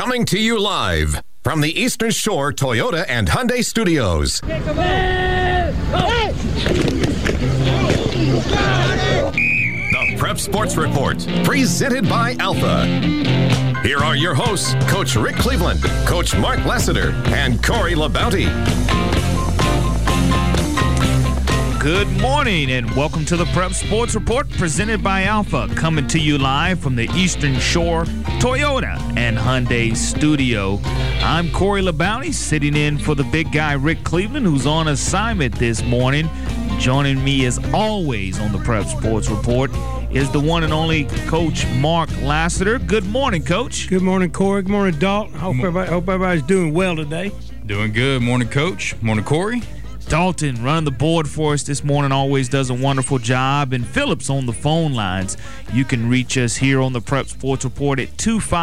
Coming to you live from the Eastern Shore Toyota and Hyundai Studios. The Prep Sports Report, presented by Alpha. Here are your hosts, Coach Rick Cleveland, Coach Mark Lassiter, and Corey LaBounty. Good morning and welcome to the Prep Sports Report presented by Alpha, coming to you live from the Eastern Shore Toyota and Hyundai Studio. I'm Corey LaBounty, sitting in for the big guy Rick Cleveland, who's on assignment this morning. Joining me as always on the Prep Sports Report is the one and only Coach Mark Lassiter. Good morning, Coach. Good morning, Corey. Good morning, Dalton. Hope everybody's doing well today. Doing good. Morning, Coach. Morning, Corey. Dalton running the board for us this morning, always does a wonderful job. And Phillips on the phone lines. You can reach us here on the Prep Sports Report at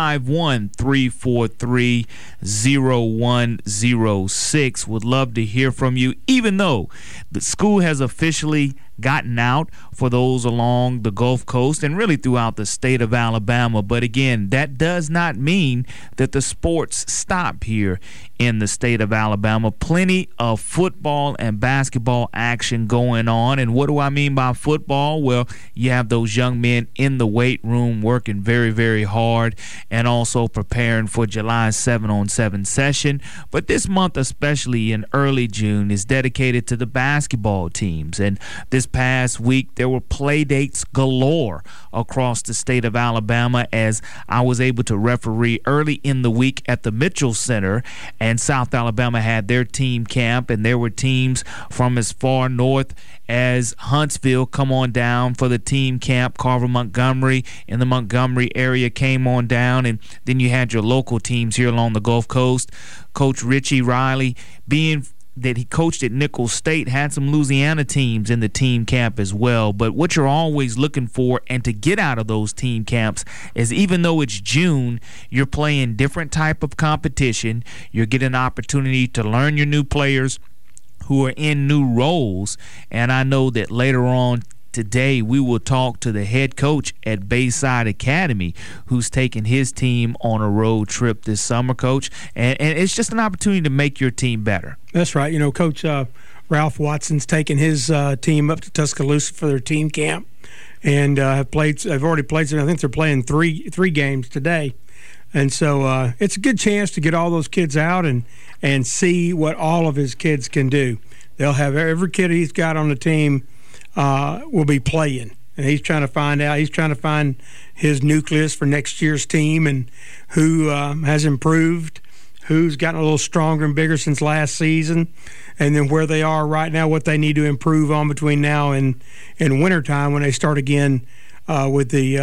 251-343-0106. Would love to hear from you, even though the school has officially gotten out for those along the Gulf Coast and really throughout the state of Alabama. But again, that does not mean that the sports stop here in the state of Alabama. Plenty of football and basketball action going on. And what do I mean by football? Well, you have those young men in the weight room working very, very hard and also preparing for July 7-on-7 session. But this month, especially in early June, is dedicated to the basketball teams. And this past week, there were play dates galore across the state of Alabama as I was able to referee early in the week at the Mitchell Center, and South Alabama had their team camp, and there were teams from as far north as Huntsville come on down for the team camp. Carver Montgomery in the Montgomery area came on down, and then you had your local teams here along the Gulf Coast. Coach Richie Riley, being that he coached at Nicholls State, had some Louisiana teams in the team camp as well. But what you're always looking for and to get out of those team camps is, even though it's June, you're playing different type of competition. You're getting an opportunity to learn your new players who are in new roles. And I know that later on today, we will talk to the head coach at Bayside Academy, who's taking his team on a road trip this summer, Coach. And it's just an opportunity to make your team better. That's right. You know, Coach Ralph Watson's taking his team up to Tuscaloosa for their team camp, and have already played. I think they're playing three games today. And so it's a good chance to get all those kids out and see what all of his kids can do. They'll have every kid he's got on the team will be playing, and he's trying to find his nucleus for next year's team, and who has improved, who's gotten a little stronger and bigger since last season, and then where they are right now, what they need to improve on between now and wintertime when they start again with the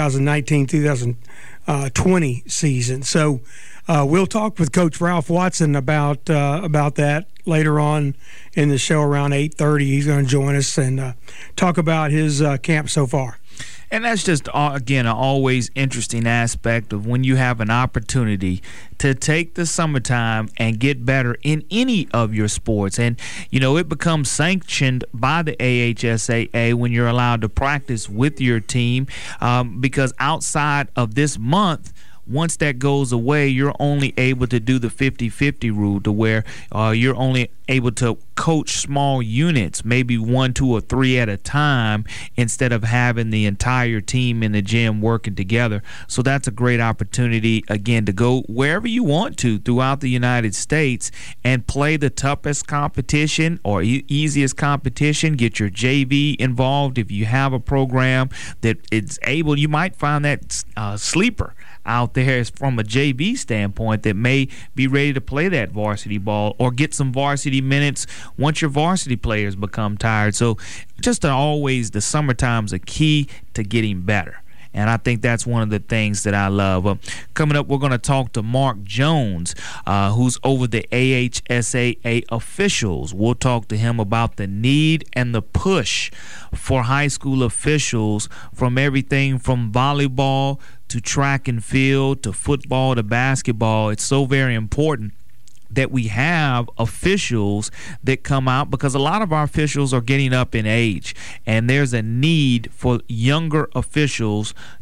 2019-2020 season. So we'll talk with Coach Ralph Watson about that later on in the show around 8:30. He's going to join us and talk about his camp so far. And that's just, again, an always interesting aspect of when you have an opportunity to take the summertime and get better in any of your sports. And, you know, it becomes sanctioned by the AHSAA when you're allowed to practice with your team, because outside of this month, once that goes away, you're only able to do the 50-50 rule, to where you're only able to coach small units, maybe 1, 2, or 3 at a time, instead of having the entire team in the gym working together. So that's a great opportunity, again, to go wherever you want to throughout the United States and play the toughest competition or easiest competition. Get your JV involved if you have a program that it's able. You might find that sleeper out there from a JV standpoint that may be ready to play that varsity ball or get some varsity minutes once your varsity players become tired. So just always, the summertime's a key to getting better. And I think that's one of the things that I love. Coming up, we're going to talk to Mark Jones, who's over the AHSAA officials. We'll talk to him about the need and the push for high school officials, from everything from volleyball to track and field to football to basketball. It's so very important that we have officials that come out, because a lot of our officials are getting up in age, and there's a need for younger officials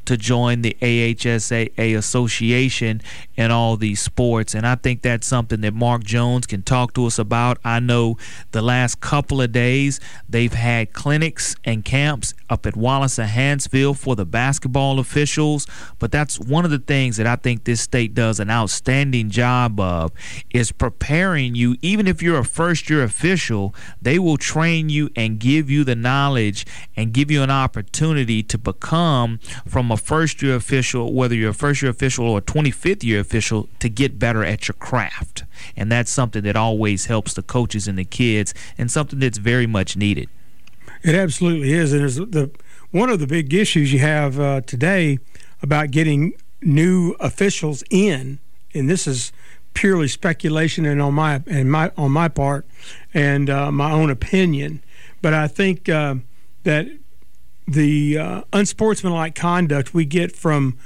to join the AHSAA association in all these sports. And I think that's something that Mark Jones can talk to us about. I know the last couple of days they've had clinics and camps up at Wallace and Hansfield for the basketball officials, but that's one of the things that I think this state does an outstanding job of, is preparing you. Even if you're a first-year official, they will train you and give you the knowledge and give you an opportunity to become, from a first-year official, whether you're a first-year official or a 25th-year official, to get better at your craft. And that's something that always helps the coaches and the kids, and something that's very much needed. It absolutely is. And there's one of the big issues you have today about getting new officials in, and this is purely speculation and on my part and my own opinion, but I think that the unsportsmanlike conduct we get from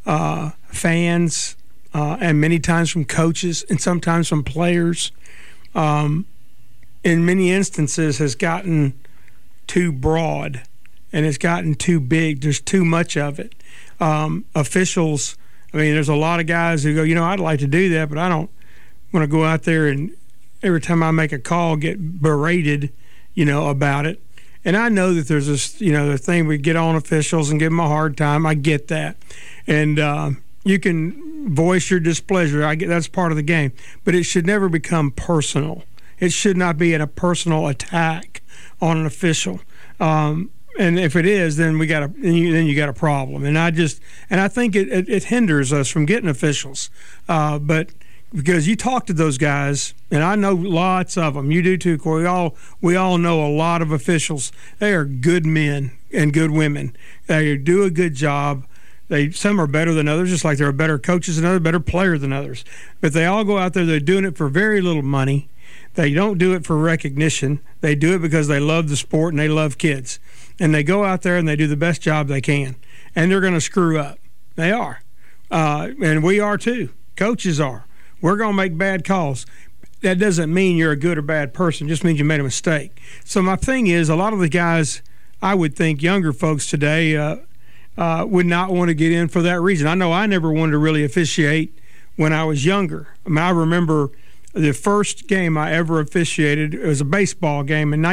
fans and many times from coaches and sometimes from players, in many instances has gotten too broad and it's gotten too big. There's too much of it. Officials, I mean, there's a lot of guys who go, I'd like to do that, but I don't want to go out there and every time I make a call get berated, about it. And I know that there's this, the thing we get on officials and give them a hard time. I get that. And you can voice your displeasure. I get that's part of the game. But it should never become personal. It should not be a personal attack on an official. And if it is, then you got a problem. And I think it hinders us from getting officials. But because you talk to those guys, and I know lots of them. You do too, Corey. We all know a lot of officials. They are good men and good women. They do a good job. Some are better than others, just like there are better coaches than others, better players than others. But they all go out there. They're doing it for very little money. They don't do it for recognition. They do it because they love the sport and they love kids. And they go out there and they do the best job they can. And they're going to screw up. They are. And we are too. Coaches are. We're going to make bad calls. That doesn't mean you're a good or bad person. It just means you made a mistake. So my thing is, a lot of the guys, I would think younger folks today would not want to get in for that reason. I know I never wanted to really officiate when I was younger. I remember the first game I ever officiated, it was a baseball game in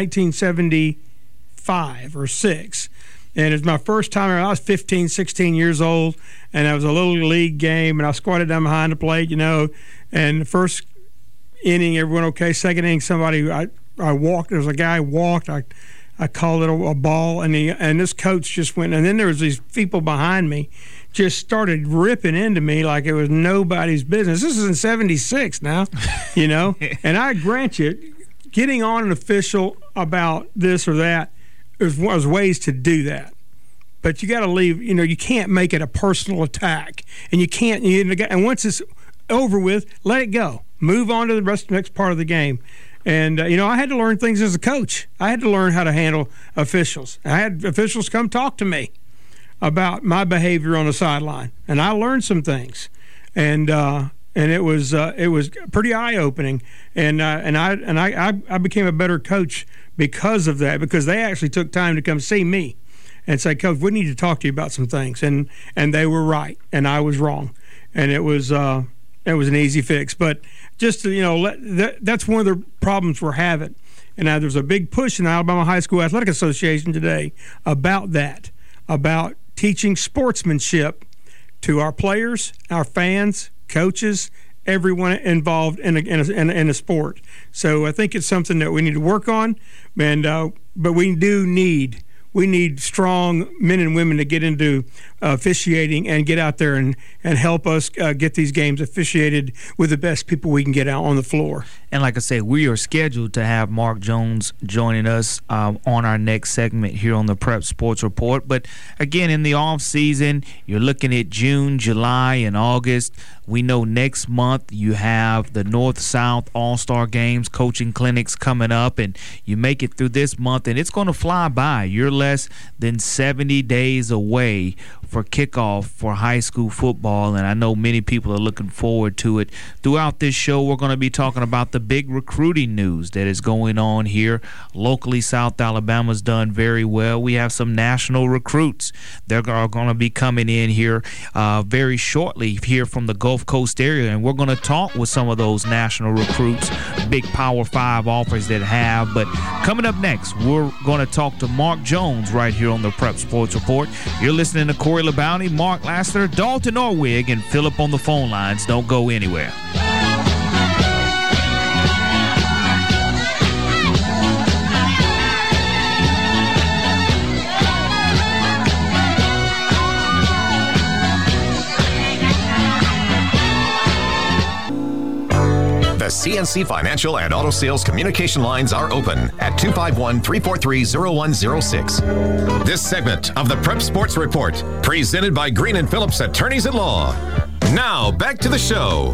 1975 or 6. And it was my first time. I was 15, 16 years old, and it was a little league game, and I squatted down behind the plate, And the first inning, everyone okay. Second inning, I walked. There was a guy walked. I called it a ball, and this coach just went. And then there was these people behind me just started ripping into me like it was nobody's business. This is in 76 now, And I grant you, getting on an official about this or that, there's ways to do that. But you got to leave, you can't make it a personal attack. And you can't, and once it's over with, let it go. Move on to the next part of the game. And, I had to learn things as a coach. I had to learn how to handle officials. I had officials come talk to me about my behavior on the sideline. And I learned some things. And it was pretty eye-opening. And I became a better coach because of that, because they actually took time to come see me and say, Coach, we need to talk to you about some things. And they were right, and I was wrong. And it was an easy fix. But just to, that's one of the problems we're having. And now there's a big push in the Alabama High School Athletic Association today about that, about teaching sportsmanship to our players, our fans, coaches, everyone involved in a sport. So I think it's something that we need to work on, and but we need strong men and women to get into officiating and get out there and help us get these games officiated with the best people we can get out on the floor. And like I said, we are scheduled to have Mark Jones joining us on our next segment here on the Prep Sports Report. But again, in the off season, you're looking at June, July, and August. We know next month you have the North-South All-Star Games coaching clinics coming up, and you make it through this month, and it's going to fly by. You're less than 70 days away for kickoff for high school football, and I know many people are looking forward to it. Throughout this show, we're going to be talking about the the big recruiting news that is going on here. Locally, South Alabama's done very well. We have some national recruits that are going to be coming in here very shortly here from the Gulf Coast area, and we're going to talk with some of those national recruits, big Power 5 offers that have. But coming up next, we're going to talk to Mark Jones right here on the Prep Sports Report. You're listening to Corey LeBounty, Mark Lassiter, Dalton Orwig, and Philip on the phone lines. Don't go anywhere. The CNC Financial and Auto Sales communication lines are open at 251-343-0106. This segment of the Prep Sports Report, presented by Green and Phillips Attorneys at Law. Now, back to the show.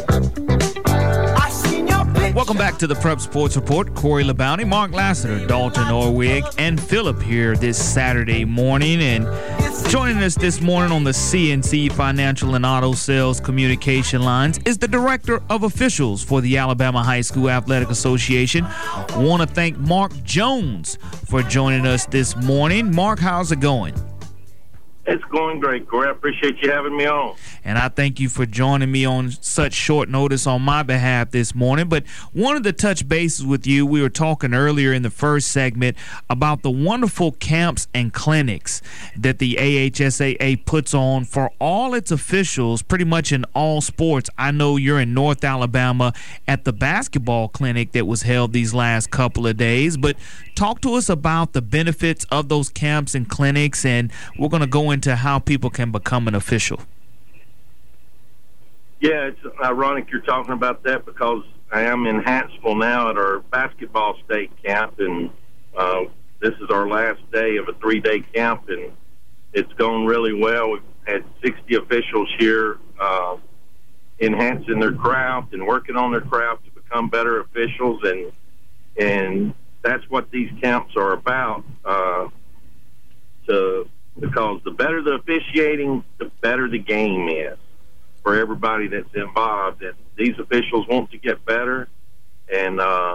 Welcome back to the Prep Sports Report. Corey LeBounty, Mark Lassiter, Dalton Orwig, and Philip here this Saturday morning. And joining us this morning on the CNC Financial and Auto Sales communication lines is the Director of Officials for the Alabama High School Athletic Association. Want to thank Mark Jones for joining us this morning. Mark, how's it going? It's going great, Corey. I appreciate you having me on. And I thank you for joining me on such short notice on my behalf this morning. But wanted to touch bases with you. We were talking earlier in the first segment about the wonderful camps and clinics that the AHSAA puts on for all its officials, pretty much in all sports. I know you're in North Alabama at the basketball clinic that was held these last couple of days. But talk to us about the benefits of those camps and clinics, and we're going to go into how people can become an official. Yeah, it's ironic you're talking about that because I am in Huntsville now at our basketball state camp, and this is our last day of a 3-day camp, and it's going really well. We've had 60 officials here enhancing their craft and working on their craft to become better officials, and that's what these camps are about, because the better the officiating, the better the game is for everybody that's involved. And these officials want to get better, and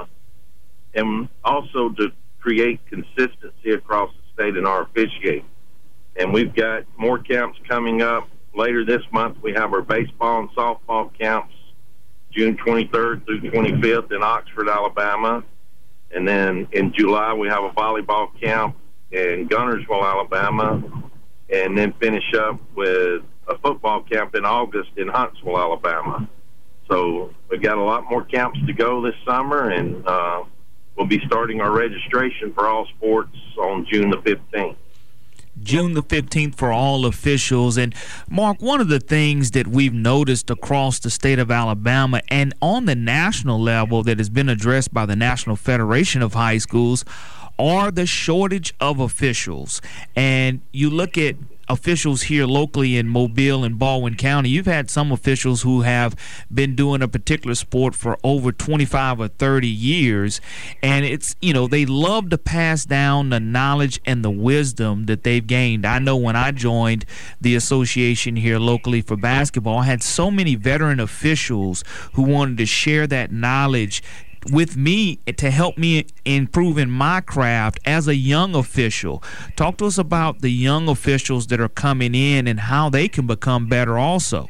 also to create consistency across the state in our officiating. And we've got more camps coming up. Later this month, we have our baseball and softball camps, June 23rd through 25th in Oxford, Alabama. And then in July, we have a volleyball camp in Gunnersville, Alabama, and then finish up with a football camp in August in Huntsville, Alabama. So we've got a lot more camps to go this summer, and we'll be starting our registration for all sports on June the 15th. June the 15th for all officials. And Mark, one of the things that we've noticed across the state of Alabama and on the national level that has been addressed by the National Federation of High Schools are the shortage of officials. And you look at officials here locally in Mobile and Baldwin County. You've had some officials who have been doing a particular sport for over 25 or 30 years, and it's, you know, they love to pass down the knowledge and the wisdom that they've gained. I know when I joined the association here locally for basketball, I had so many veteran officials who wanted to share that knowledge with me to help me improve in my craft as a young official. Talk to us about the young officials that are coming in and how they can become better also.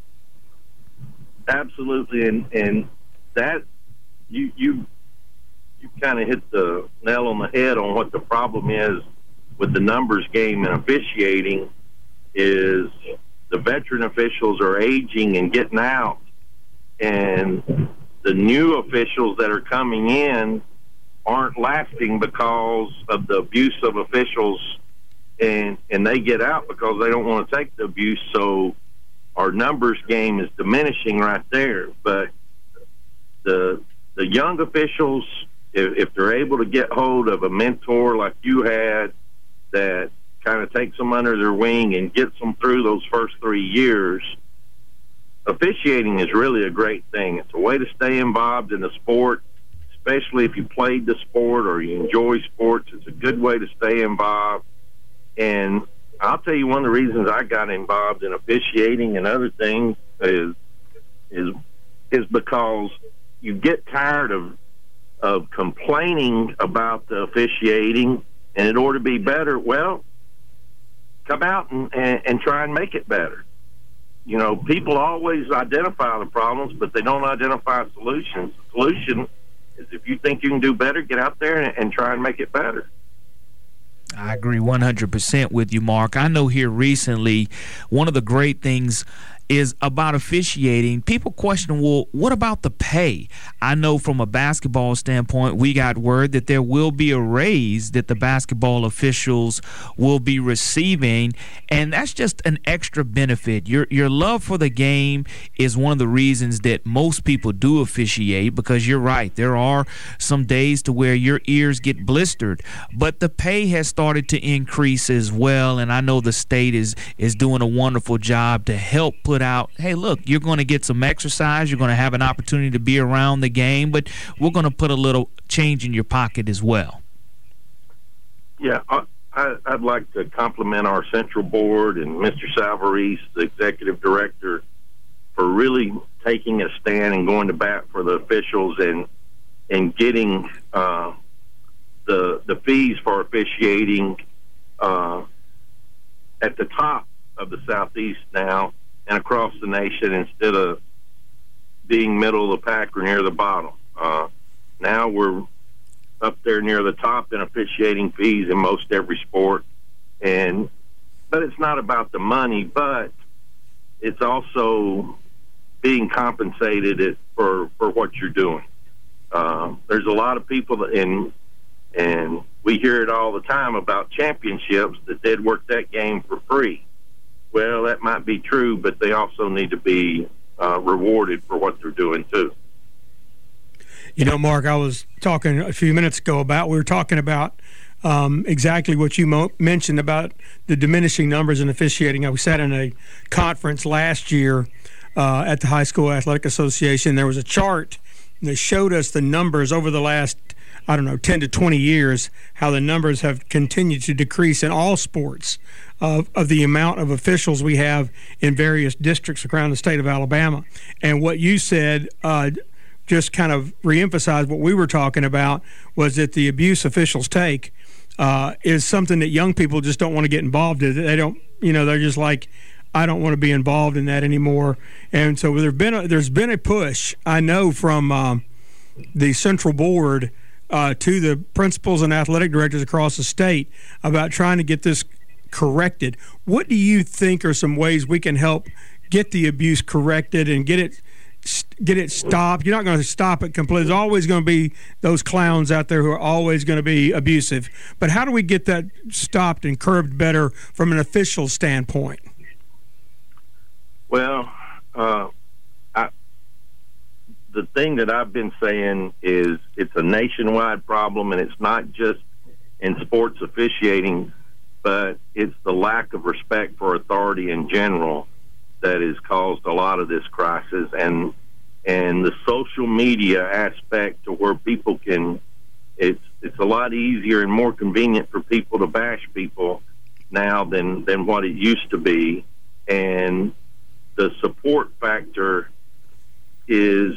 Absolutely, and that you kind of hit the nail on the head on what the problem is with the numbers game and officiating. Is the veteran officials are aging and getting out, and the new officials that are coming in aren't lasting because of the abuse of officials, and they get out because they don't want to take the abuse. So our numbers game is diminishing right there. But the young officials, if they're able to get hold of a mentor like you had that kind of takes them under their wing and gets them through those first 3 years, officiating is really a great thing. It's a way to stay involved in the sport, especially if you played the sport or you enjoy sports. It's a good way to stay involved. And I'll tell you, one of the reasons I got involved in officiating and other things is because you get tired of complaining about the officiating, and in order to be better, well, come out and try and make it better. You know, people always identify the problems, but they don't identify solutions. The solution is, if you think you can do better, get out there and try and make it better. I agree 100% with you, Mark. I know here recently, one of the great things is about officiating. People question, well, what about the pay? I know from a basketball standpoint, we got word that there will be a raise that the basketball officials will be receiving, and that's just an extra benefit. Your love for the game is one of the reasons that most people do officiate, because you're right, there are some days to where your ears get blistered, but the pay has started to increase as well, and I know the state is doing a wonderful job to help put out, hey, look, you're going to get some exercise, you're going to have an opportunity to be around the game, but we're going to put a little change in your pocket as well. Yeah, I'd like to compliment our Central Board and Mr. Salvarez, the executive director, for really taking a stand and going to bat for the officials and getting the fees for officiating at the top of the Southeast now and across the nation, instead of being middle of the pack or near the bottom. Now we're up there near the top in officiating fees in most every sport, but it's not about the money, but it's also being compensated for what you're doing. There's a lot of people and we hear it all the time about championships, that they'd work that game for free. Well, that might be true, but they also need to be rewarded for what they're doing too. You know, Mark, I was talking a few minutes ago we were talking about exactly what you mentioned about the diminishing numbers in officiating. I was sat in a conference last year at the High School Athletic Association. There was a chart that showed us the numbers over the last, 10 to 20 years, how the numbers have continued to decrease in all sports of the amount of officials we have in various districts around the state of Alabama. And what you said just kind of reemphasized what we were talking about, was that the abuse officials take is something that young people just don't want to get involved in. They don't, they're just like, I don't want to be involved in that anymore. And so there's been a push, I know, from the Central Board to the principals and athletic directors across the state about trying to get this corrected. What do you think are some ways we can help get the abuse corrected and get it stopped? You're not going to stop it completely. There's always going to be those clowns out there who are always going to be abusive. But how do we get that stopped and curbed better from an official standpoint? Well, the thing that I've been saying is it's a nationwide problem, and it's not just in sports officiating, but it's the lack of respect for authority in general that has caused a lot of this crisis, and the social media aspect, to where people can, it's a lot easier and more convenient for people to bash people now than what it used to be. And the support factor is,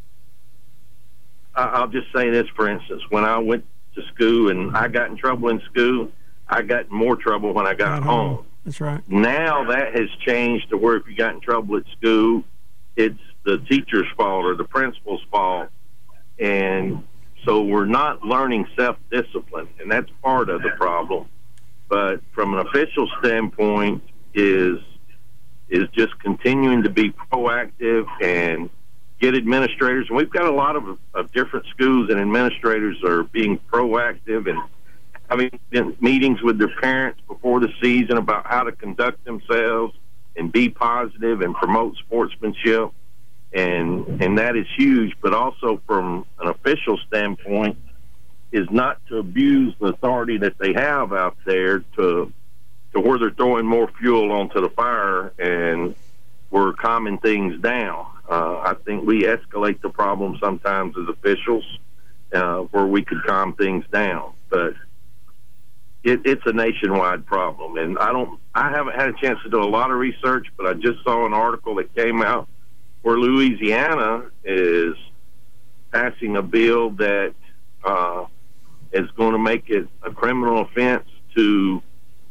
I'll just say this, for instance, when I went to school and I got in trouble in school, I got in more trouble when I got home. That's right. Now that has changed to where if you got in trouble at school, it's the teacher's fault or the principal's fault. And so we're not learning self-discipline, and that's part of the problem. But from an official standpoint is just continuing to be proactive and get administrators. And we've got a lot of different schools, and administrators are being proactive and having meetings with their parents before the season about how to conduct themselves and be positive and promote sportsmanship. And that is huge. But also from an official standpoint is not to abuse the authority that they have out there to where they're throwing more fuel onto the fire and we're calming things down. I think we escalate the problem sometimes as officials where we could calm things down. But it's a nationwide problem, and I haven't had a chance to do a lot of research, but I just saw an article that came out where Louisiana is passing a bill that is going to make it a criminal offense to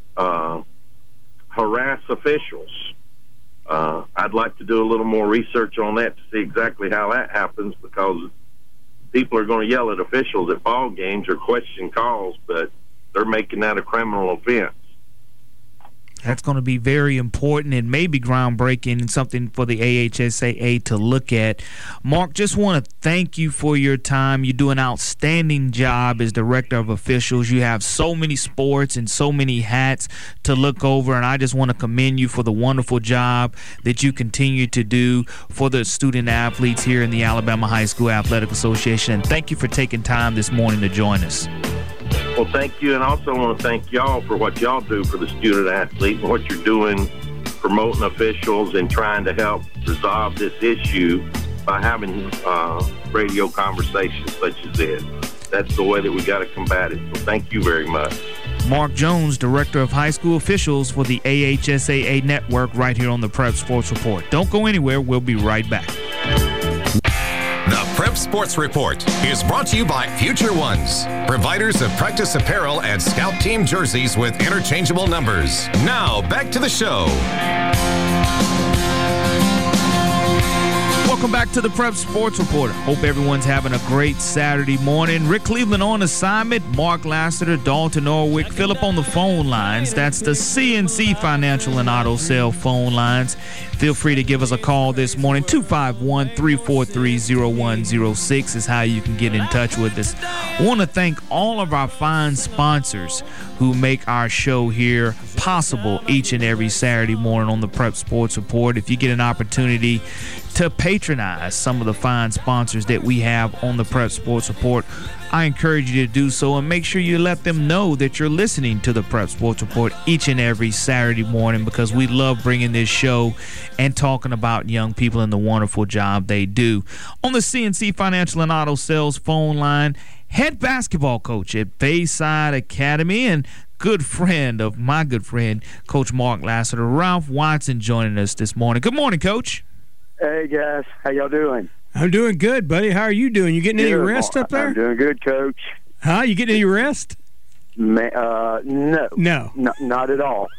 harass officials. I'd like to do a little more research on that to see exactly how that happens, because people are going to yell at officials at ball games or question calls, but they're making that a criminal offense. That's going to be very important and maybe groundbreaking and something for the AHSAA to look at. Mark, just want to thank you for your time. You do an outstanding job as director of officials. You have so many sports and so many hats to look over, and I just want to commend you for the wonderful job that you continue to do for the student athletes here in the Alabama High School Athletic Association. And thank you for taking time this morning to join us. Well, thank you, and also want to thank y'all for what y'all do for the student athlete and what you're doing promoting officials and trying to help resolve this issue by having radio conversations such as this. That's the way that we got to combat it. So thank you very much. Mark Jones, Director of High School Officials for the AHSAA Network, right here on the Prep Sports Report. Don't go anywhere. We'll be right back. The Prep Sports Report is brought to you by Future Ones, providers of practice apparel and scout team jerseys with interchangeable numbers. Now, back to the show. Welcome back to the Prep Sports Report. Hope everyone's having a great Saturday morning. Rick Cleveland on assignment, Mark Lassiter, Dalton Norwick, Philip on the phone lines. That's the CNC Financial and Auto Sale phone lines. Feel free to give us a call this morning. 251-343-0106 is how you can get in touch with us. I want to thank all of our fine sponsors who make our show here possible each and every Saturday morning on the Prep Sports Report. If you get an opportunity to patronize some of the fine sponsors that we have on the Prep Sports Report, I encourage you to do so, and make sure you let them know that you're listening to the Prep Sports Report each and every Saturday morning, because we love bringing this show and talking about young people and the wonderful job they do. On the CNC Financial and Auto Sales phone line, head basketball coach at Bayside Academy and good friend of my good friend, Coach Mark Lassiter, Ralph Watson, joining us this morning. Good morning, Coach. Hey, guys. How y'all doing? I'm doing good, buddy. How are you doing? You getting any rest up there? I'm doing good, Coach. Huh? You getting any rest? No. No. Not at all.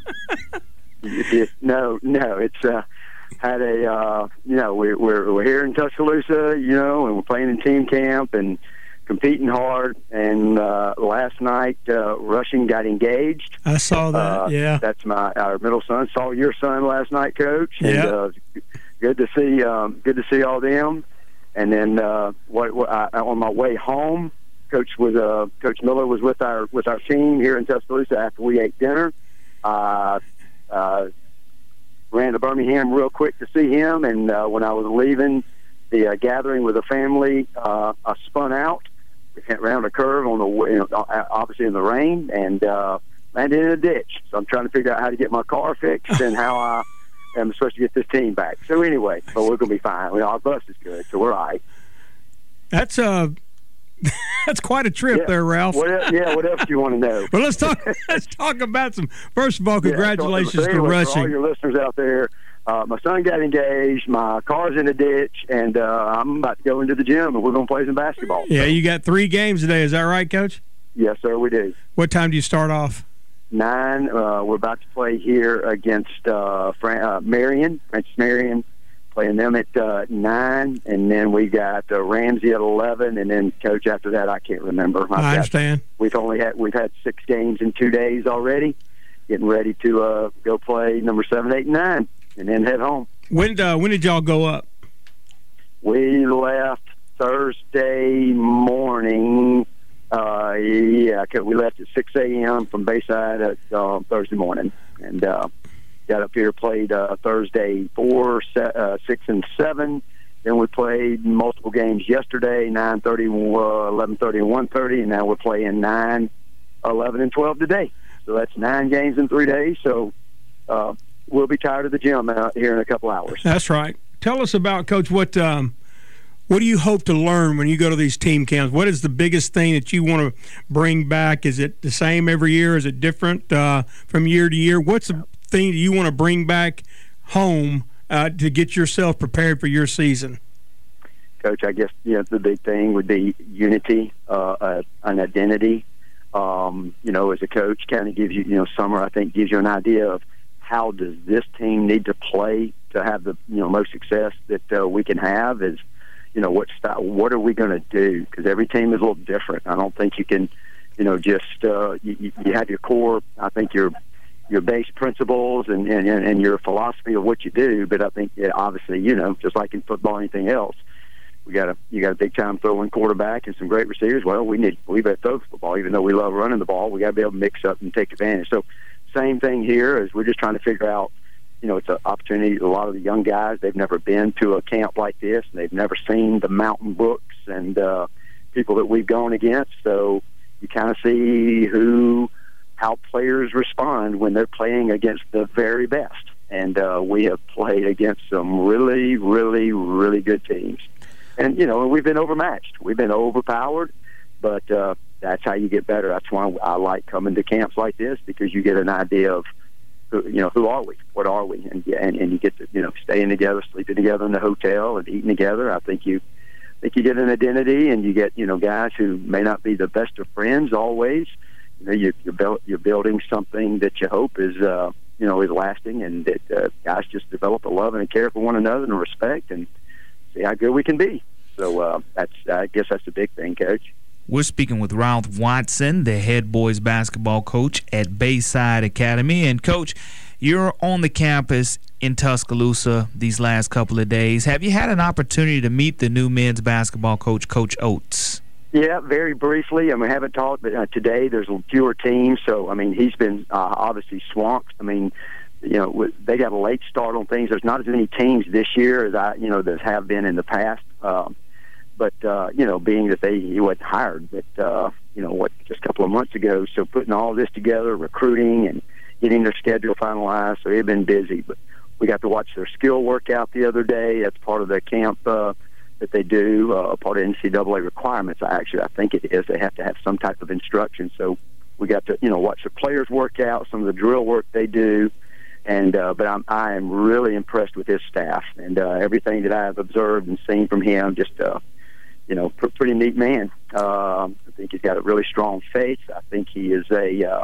No. It's had a we're here in Tuscaloosa, and we're playing in team camp and competing hard. And last night, Rushing got engaged. I saw that. Yeah. That's our middle son. Saw your son last night, Coach. Yeah. And, good to see all them. And then on my way home, Coach Miller was with our team here in Tuscaloosa after we ate dinner. Ran to Birmingham real quick to see him, and when I was leaving the gathering with the family, I spun out, ran a curve on the obviously in the rain, and landed in a ditch. So I'm trying to figure out how to get my car fixed and how I'm supposed to get this team back. So anyway, but we're going to be fine. Our bus is good, so we're all right. That's quite a trip there, Ralph. What else do you want to know? Well, let's talk about some. First of all, congratulations to Rushing. For all your listeners out there, my son got engaged. My car's in a ditch, and I'm about to go into the gym, and we're going to play some basketball. Yeah, you got 3 games today. Is that right, Coach? Yes, sir, we do. What time do you start off? 9. We're about to play here against Francis Marion, playing them at 9, and then we got Ramsey at 11, and then Coach after that I can't remember. I understand. We've had 6 games in 2 days already, getting ready to go play number 7, 8, and 9, and then head home. When did y'all go up? We left Thursday morning. We left at 6 a.m. from Bayside Thursday morning, and got up here, played Thursday 4, 6, and 7. Then we played multiple games yesterday, 9:30, 11:30, and 1:30, and now we're playing 9, 11, and 12 today. So that's 9 games in 3 days. So we'll be tired of the gym here in a couple hours. That's right. Tell us about, Coach, what do you hope to learn when you go to these team camps? What is the biggest thing that you want to bring back? Is it the same every year? Is it different from year to year? What's the thing that you want to bring back home to get yourself prepared for your season? Coach, I guess the big thing would be unity, an identity. As a coach, kind of gives you, summer I think gives you an idea of how does this team need to play to have the most success that we can have. Is what are we going to do? Because every team is a little different. I don't think you can, just you have your core. I think your base principles and your philosophy of what you do. But I think obviously, just like in football, or anything else, you got a big time throwing quarterback and some great receivers. Well, we better throw the football, even though we love running the ball. We got to be able to mix up and take advantage. So same thing here is we're just trying to figure out. It's an opportunity. A lot of the young guys, they've never been to a camp like this, and they've never seen the mountain books and people that we've gone against. So you kind of see how players respond when they're playing against the very best. And we have played against some really, really, really good teams. And, we've been overmatched. We've been overpowered, but that's how you get better. That's why I like coming to camps like this, because you get an idea of, who are we? What are we? And you get to, staying together, sleeping together in the hotel and eating together. I think you get an identity, and you get, guys who may not be the best of friends always. You're building something that you hope is lasting, and that guys just develop a love and a care for one another and a respect, and see how good we can be. So I guess that's the big thing, Coach. We're speaking with Ralph Watson, the head boys basketball coach at Bayside Academy. And, Coach, you're on the campus in Tuscaloosa these last couple of days. Have you had an opportunity to meet the new men's basketball coach, Coach Oates? Yeah, very briefly. I haven't talked, but today there's fewer teams. So, he's been obviously swamped. They got a late start on things. There's not as many teams this year as there have been in the past. But being that he wasn't hired, but just a couple of months ago. So putting all this together, recruiting and getting their schedule finalized. So they've been busy. But we got to watch their skill workout the other day. That's part of the camp that they do, part of NCAA requirements. I think it is. They have to have some type of instruction. So we got to watch the players work out, some of the drill work they do. And but I am really impressed with his staff and everything that I have observed and seen from him. Just pretty neat man. I think he's got a really strong faith. I think he is I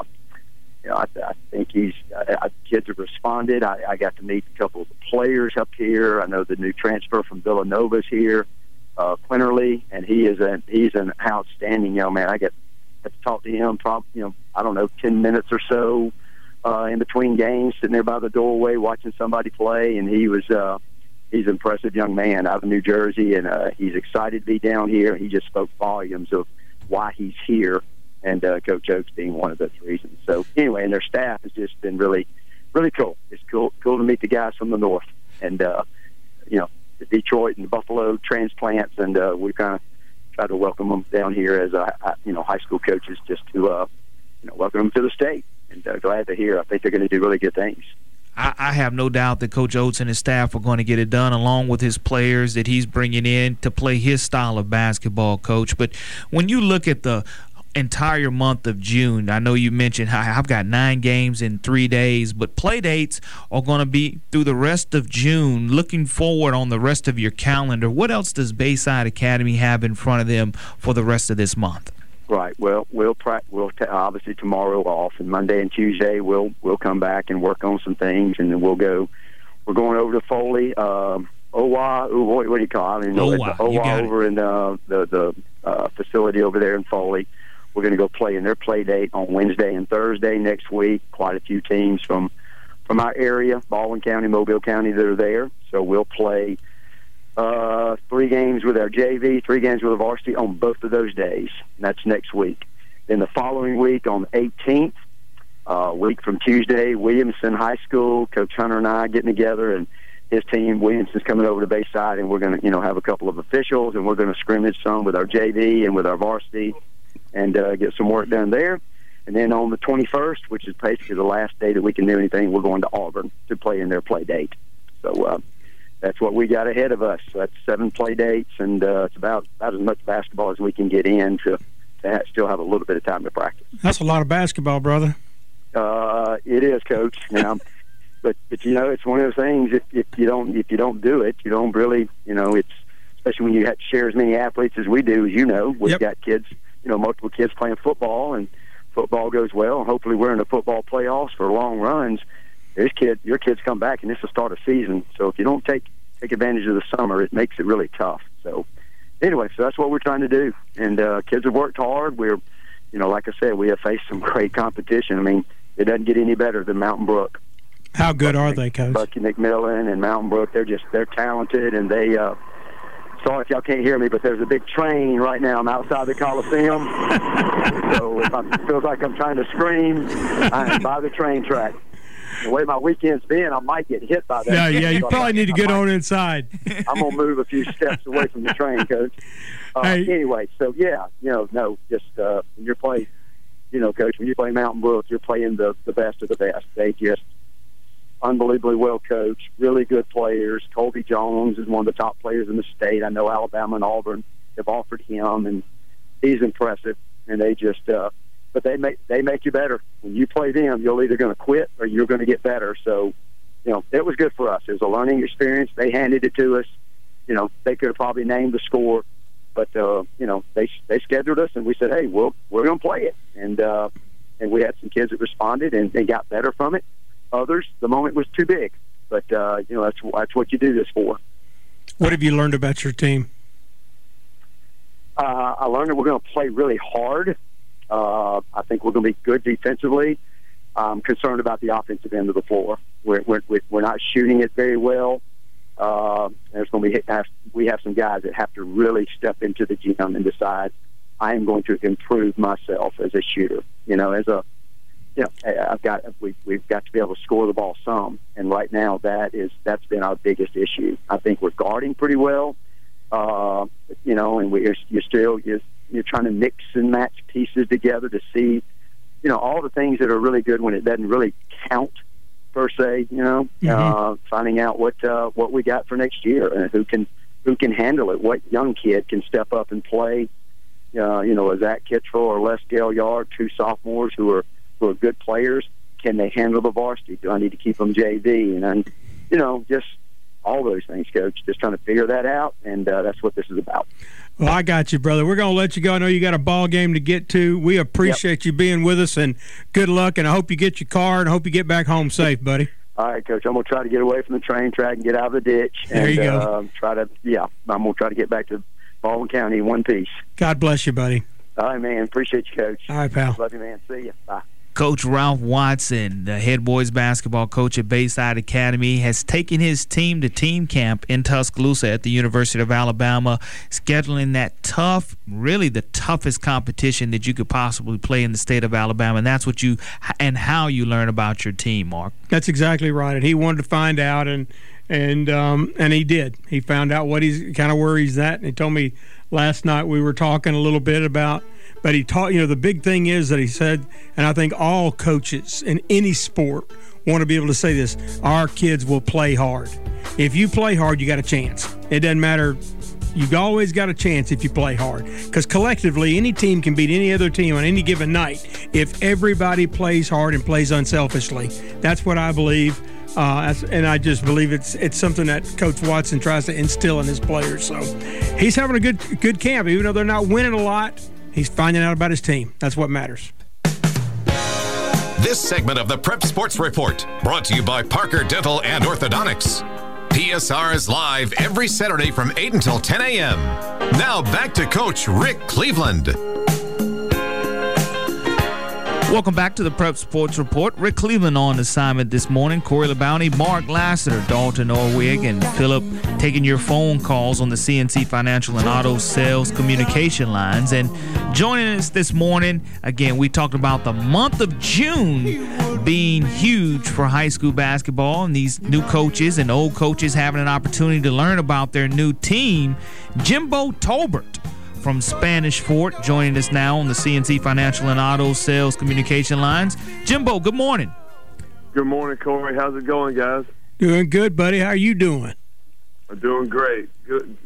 think kids have responded. I got to meet a couple of the players up here. I know the new transfer from Villanova's here, Quinterly, and he's an outstanding young man. I got to talk to him probably 10 minutes or so in between games, sitting there by the doorway watching somebody play, and he's an impressive young man out of New Jersey, and he's excited to be down here. He just spoke volumes of why he's here, and Coach Oates being one of those reasons. So anyway, and their staff has just been really, really cool. It's cool to meet the guys from the north, and the Detroit and the Buffalo transplants, and we kind of try to welcome them down here as high school coaches, just to welcome them to the state. And glad to hear. I think they're going to do really good things. I have no doubt that Coach Oates and his staff are going to get it done, along with his players that he's bringing in to play his style of basketball, Coach. But when you look at the entire month of June, I know you mentioned how I've got 9 games in 3 days, but play dates are going to be through the rest of June. Looking forward on the rest of your calendar, what else does Bayside Academy have in front of them for the rest of this month? Right. Well, we'll obviously tomorrow off, and Monday and Tuesday we'll come back and work on some things, and then we're going over to Foley, what do you call it? OWA over in the facility over there in Foley. We're going to go play in their play date on Wednesday and Thursday next week. Quite a few teams from our area, Baldwin County, Mobile County, that are there. So we'll play 3 games with our JV, 3 games with the varsity on both of those days. And that's next week. Then the following week on the 18th, week from Tuesday, Williamson High School, Coach Hunter and I getting together, and his team, Williamson's coming over to Bayside, and we're going to, have a couple of officials, and we're going to scrimmage some with our JV and with our varsity and get some work done there. And then on the 21st, which is basically the last day that we can do anything, we're going to Auburn to play in their play date. So that's what we got ahead of us. So that's 7 play dates, and it's about as much basketball as we can get in to still have a little bit of time to practice. That's a lot of basketball, brother. It is, Coach. Now, but it's one of those things. If you don't do it, you don't really. It's especially when you share as many athletes as we do. As you know, we've Yep. got kids, multiple kids playing football, and football goes well. And hopefully, we're in the football playoffs for long runs. Your kids come back, and this will start a season. So if you don't take advantage of the summer, it makes it really tough. So anyway, so that's what we're trying to do. And kids have worked hard. We're, like I said, we have faced some great competition. I mean, it doesn't get any better than Mountain Brook. How good are they, Coach? Bucky McMillan and Mountain Brook, they're talented, and they sorry if y'all can't hear me, but there's a big train right now. I'm outside the Coliseum. So if it feels like I'm trying to scream, I'm by the train track. The way my weekend's been, I might get hit by that. Yeah, you probably need to get on inside. I'm going to move a few steps away from the train, Coach. Anyway, so when you're playing, Coach, when you play Mountain Brook, you're playing the best of the best. They just unbelievably well coached, really good players. Colby Jones is one of the top players in the state. I know Alabama and Auburn have offered him, and he's impressive. And they just, but they make you better. When you play them, you're either going to quit or you're going to get better. So, it was good for us. It was a learning experience. They handed it to us. They could have probably named the score, but they scheduled us, and we said, hey, we're going to play it. And we had some kids that responded, and they got better from it. Others, the moment was too big, but that's what you do this for. What have you learned about your team? I learned that we're going to play really hard. I think we're going to be good defensively. I'm concerned about the offensive end of the floor. We're not shooting it very well. There's going to be we have some guys that have to really step into the gym and decide I am going to improve myself as a shooter. We've got to be able to score the ball some, and right now that's been our biggest issue. I think we're guarding pretty well, and you're trying to mix and match pieces together to see, all the things that are really good when it doesn't really count per se. Finding out what we got for next year and who can handle it. What young kid can step up and play? A Zach Kittrell or Les Gaillard, two sophomores who are good players. Can they handle the varsity? Do I need to keep them JV? And just all those things, Coach. Just trying to figure that out, and that's what this is about. Well, I got you, brother. We're going to let you go. I know you got a ball game to get to. We appreciate you being with us, and good luck, and I hope you get your car, and I hope you get back home safe, buddy. All right, Coach. I'm going to try to get away from the train track and get out of the ditch. There you go. I'm going to try to get back to Baldwin County in one piece. God bless you, buddy. All right, man. Appreciate you, Coach. All right, pal. Love you, man. See you. Bye. Coach Ralph Watson, the head boys basketball coach at Bayside Academy, has taken his team to team camp in Tuscaloosa at the University of Alabama, scheduling that tough, really the toughest competition that you could possibly play in the state of Alabama. And that's what how you learn about your team, Mark. That's exactly right. And he wanted to find out, and he did. He found out where he's at. And he told me last night, we were talking a little bit about. But he taught, the big thing is that he said, and I think all coaches in any sport want to be able to say this, our kids will play hard. If you play hard, you got a chance. It doesn't matter. You've always got a chance if you play hard. Because collectively, any team can beat any other team on any given night if everybody plays hard and plays unselfishly. That's what I believe. And I just believe it's something that Coach Watson tries to instill in his players. So he's having a good camp. Even though they're not winning a lot, he's finding out about his team. That's what matters. This segment of the Prep Sports Report brought to you by Parker Dental and Orthodontics. PSR is live every Saturday from 8 until 10 a.m. Now back to Coach Rick Cleveland. Welcome back to the Prep Sports Report. Rick Cleveland on assignment this morning. Corey LeBounty, Mark Lassiter, Dalton Orwig, and Philip taking your phone calls on the CNC Financial and Auto Sales communication lines. And joining us this morning, again, we talked about the month of June being huge for high school basketball and these new coaches and old coaches having an opportunity to learn about their new team. Jimbo Tolbert from Spanish Fort joining us now on the CNC Financial and Auto Sales communication lines. Jimbo, good morning. Good morning, Corey. How's it going, guys? Doing good, buddy. How are you doing? I'm doing great. Good.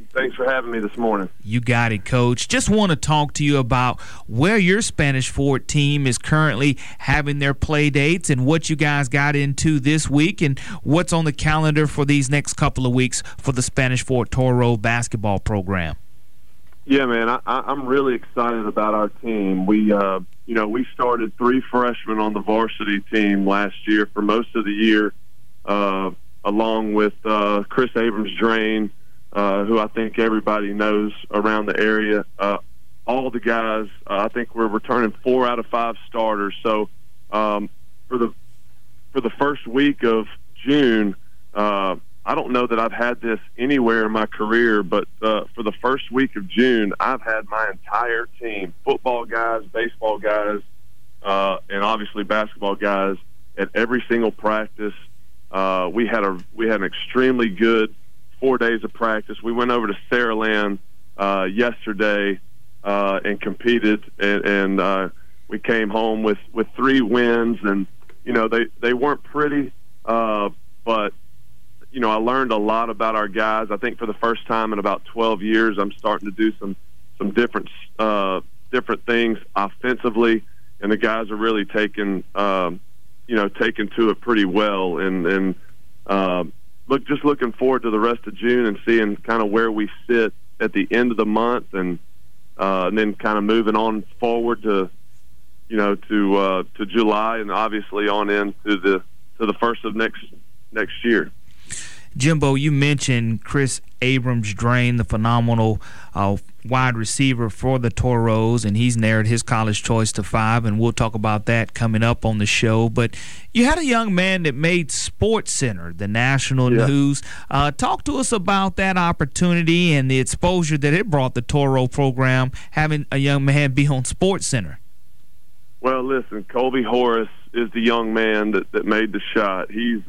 Thanks for having me this morning. You got it, Coach. Just want to talk to you about where your Spanish Fort team is currently having their play dates and what you guys got into this week and what's on the calendar for these next couple of weeks for the Spanish Fort Toro basketball program. Yeah, man, I'm really excited about our team. We started 3 freshmen on the varsity team last year for most of the year, along with Chris Abrams-Drain, who I think everybody knows around the area. All the guys, I think we're returning 4 out of 5 starters. So for the first week of June, I don't know that I've had this anywhere in my career, but for the first week of June, I've had my entire team, football guys, baseball guys, and obviously basketball guys, at every single practice. We had an extremely good 4 days of practice. We went over to Saraland yesterday and competed, and we came home with 3 wins. And they weren't pretty, but I learned a lot about our guys. I think for the first time in about 12 years, I'm starting to do some different things offensively, and the guys are really taking to it pretty well. And just looking forward to the rest of June and seeing kind of where we sit at the end of the month, and then kind of moving on forward to July, and obviously on into the first of next year. Jimbo, you mentioned Chris Abrams-Drain, the phenomenal wide receiver for the Toros, and he's narrowed his college choice to 5, and we'll talk about that coming up on the show. But you had a young man that made SportsCenter the national news. Talk to us about that opportunity and the exposure that it brought the Toro program, having a young man be on SportsCenter. Well, listen, Colby Horace is the young man that made the shot. He's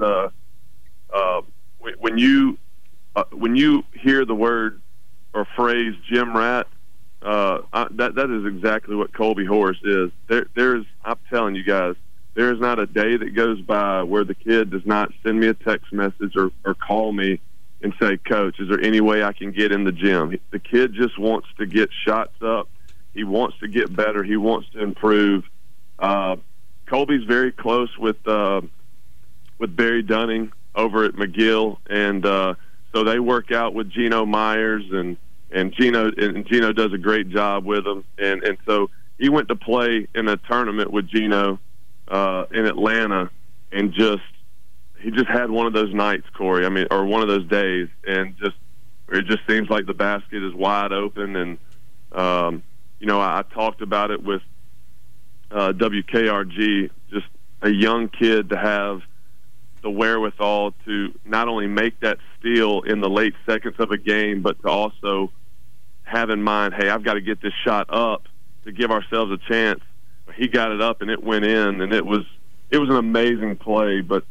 when you hear the word or phrase Gym Rat, that is exactly what Colby Horace is. I'm telling you guys, there is not a day that goes by where the kid does not send me a text message or call me and say, Coach, is there any way I can get in the gym? The kid just wants to get shots up. He wants to get better. He wants to improve. Colby's very close with Barry Dunning over at McGill, and so they work out with Gino Myers, and Gino does a great job with him, and so he went to play in a tournament with Gino in Atlanta, and he just had one of those nights, Corey. I mean, or one of those days, and it just seems like the basket is wide open, and I talked about it with WKRG, just a young kid to have the wherewithal to not only make that steal in the late seconds of a game, but to also have in mind, hey, I've got to get this shot up to give ourselves a chance. He got it up and it went in, and it was an amazing play. But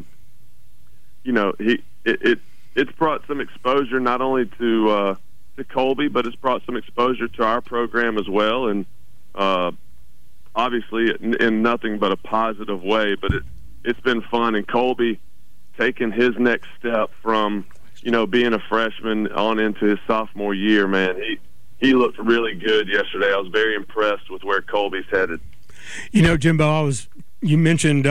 it's brought some exposure not only to Colby, but it's brought some exposure to our program as well, and obviously in nothing but a positive way. But it's been fun, and Colby taking his next step from being a freshman on into his sophomore year. Man, he looked really good yesterday. I was very impressed with where Colby's headed. Jimbo, you mentioned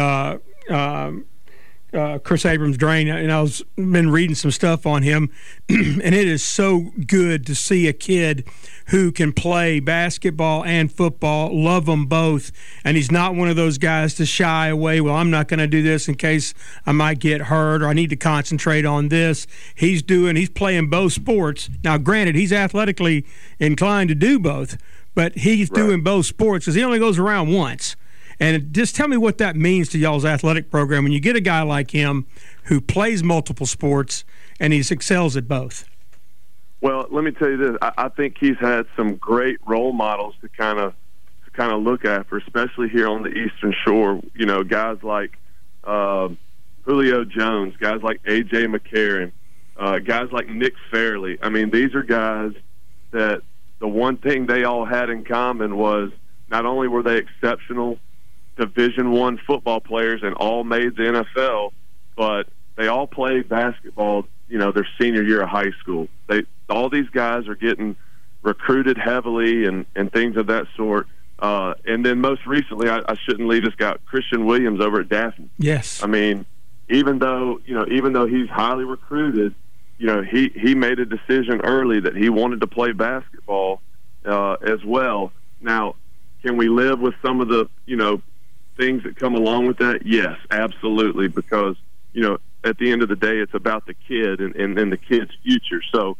Chris Abrams-Drain, and I was been reading some stuff on him, and it is so good to see a kid who can play basketball and football, love them both, and he's not one of those guys to shy away. Well, I'm not going to do this in case I might get hurt, or I need to concentrate on this. He's playing both sports. Now, granted, he's athletically inclined to do both, but he's doing both sports because he only goes around once. And just tell me what that means to y'all's athletic program when you get a guy like him who plays multiple sports and he excels at both. Well, let me tell you this. I think he's had some great role models to kind of look after, especially here on the Eastern Shore. Guys like Julio Jones, guys like A.J. McCarron, guys like Nick Fairley. I mean, these are guys that the one thing they all had in common was not only were they exceptional Division I football players and all made the NFL, but they all played basketball, their senior year of high school. all these guys are getting recruited heavily and things of that sort. And then most recently, I shouldn't leave this guy, Christian Williams over at Daphne. Yes. I mean, even though he's highly recruited, he made a decision early that he wanted to play basketball as well. Now, can we live with some of the, things that come along with that? Yes, absolutely, because, at the end of the day, it's about the kid and the kid's future. So,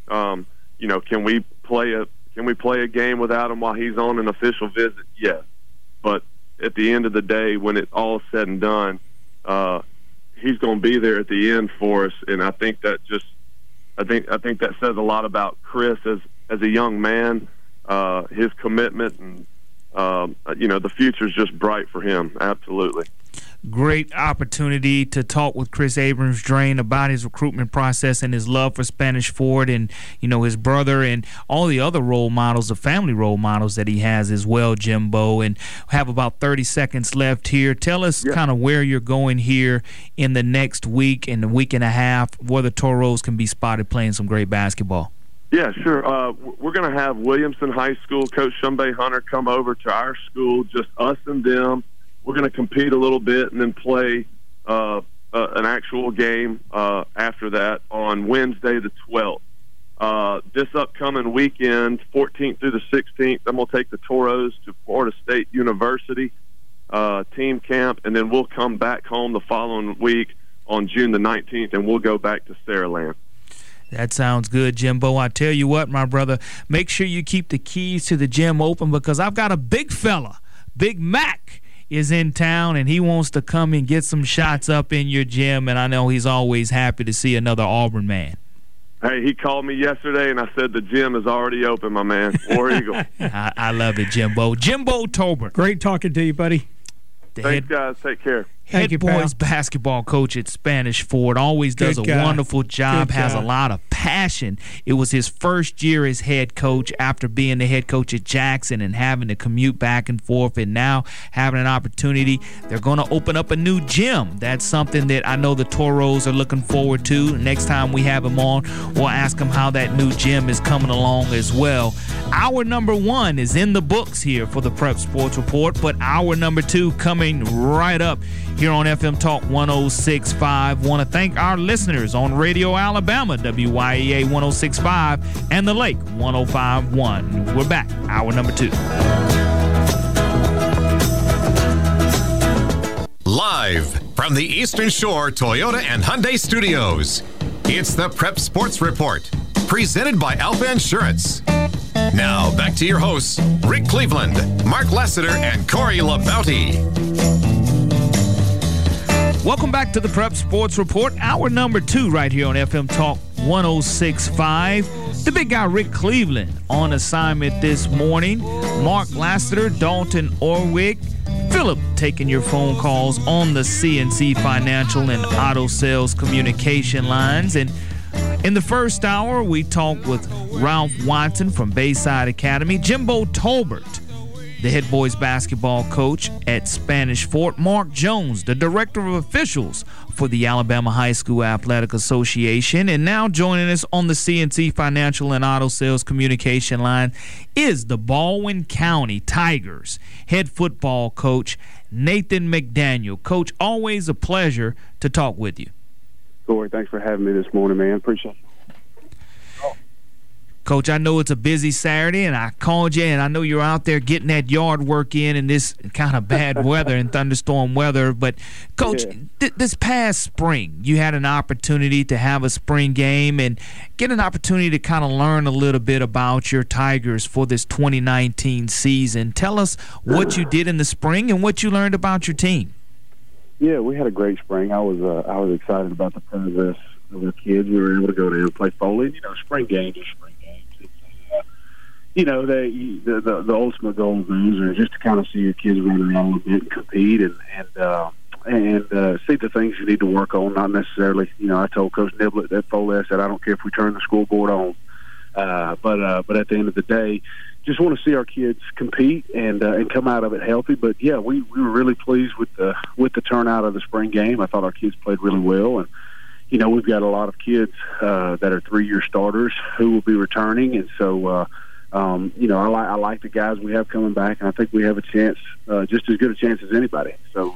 can we play a game without him while he's on an official visit? Yes. But at the end of the day, when it's all said and done, he's going to be there at the end for us. And I think that I think that says a lot about Chris as a young man, his commitment, and the future's just bright for him. Absolutely. Great opportunity to talk with Chris Abrams-Draine about his recruitment process and his love for Spanish Fort and, his brother and all the other role models, the family role models that he has as well, Jimbo. And have about 30 seconds left here. Tell us kind of where you're going here in the next week and a week and a half, where the Toros can be spotted playing some great basketball. Yeah, sure. We're going to have Williamson High School, Coach Shumbay Hunter, come over to our school, just us and them. We're going to compete a little bit and then play an actual game after that on Wednesday the 12th. This upcoming weekend, 14th through the 16th, I'm going to take the Toros to Florida State University team camp, and then we'll come back home the following week on June the 19th, and we'll go back to Saraland. That sounds good, Jimbo. I tell you what, my brother, make sure you keep the keys to the gym open, because I've got a big fella, Big Mac, is in town, and he wants to come and get some shots up in your gym, and I know he's always happy to see another Auburn man. Hey, he called me yesterday, and I said the gym is already open, my man. War Eagle. I love it, Jimbo. Jimbo Tolbert. Great talking to you, buddy. Thanks, guys. Take care. Head boys basketball coach at Spanish Fort, always does a wonderful job, has a lot of passion. It was his first year as head coach after being the head coach at Jackson and having to commute back and forth, and now having an opportunity. They're going to open up a new gym. That's something that I know the Toros are looking forward to. Next time we have him on, we'll ask him how that new gym is coming along as well. Hour number 1 is in the books here for the Prep Sports Report, but hour number 2 coming right up here on FM Talk 106.5. Want to thank our listeners on Radio Alabama, WYEA 106.5, and The Lake 105.1. We're back, hour number 2. Live from the Eastern Shore Toyota and Hyundai Studios, it's the Prep Sports Report, presented by Alpha Insurance. Now, back to your hosts, Rick Cleveland, Mark Lassiter, and Corey Labauti. Welcome back to the Prep Sports Report, hour number 2 right here on FM Talk 106.5. The big guy, Rick Cleveland, on assignment this morning. Mark Lassiter, Dalton Orwig, Philip taking your phone calls on the CNC Financial and Auto Sales Communication lines. And in the first hour, we talked with Ralph Watson from Bayside Academy, Jimbo Tolbert, the head boys basketball coach at Spanish Fort, Mark Jones, the director of officials for the Alabama High School Athletic Association, and now joining us on the CNC Financial and Auto Sales Communication line is the Baldwin County Tigers head football coach, Nathan McDaniel. Coach, always a pleasure to talk with you. Corey, thanks for having me this morning, man. Appreciate it. Coach, I know it's a busy Saturday, and I called you, and I know you're out there getting that yard work in this kind of bad weather and thunderstorm weather. But, Coach, this past spring, you had an opportunity to have a spring game and get an opportunity to kind of learn a little bit about your Tigers for this 2019 season. Tell us what you did in the spring and what you learned about your team. Yeah, we had a great spring. I was excited about the progress of the kids. We were able to go down and play Foley. Spring games are spring games. The ultimate goal of those are just to kind of see your kids run around a little bit and compete and see the things you need to work on. Not necessarily, I told Coach Niblett at Foley, I said, I don't care if we turn the scoreboard on, but at the end of the day, just want to see our kids compete and come out of it healthy. But yeah, we were really pleased with the turnout of the spring game. I thought our kids played really well, and we've got a lot of kids that are 3-year starters who will be returning, and so I like the guys we have coming back, and I think we have a chance, just as good a chance as anybody. So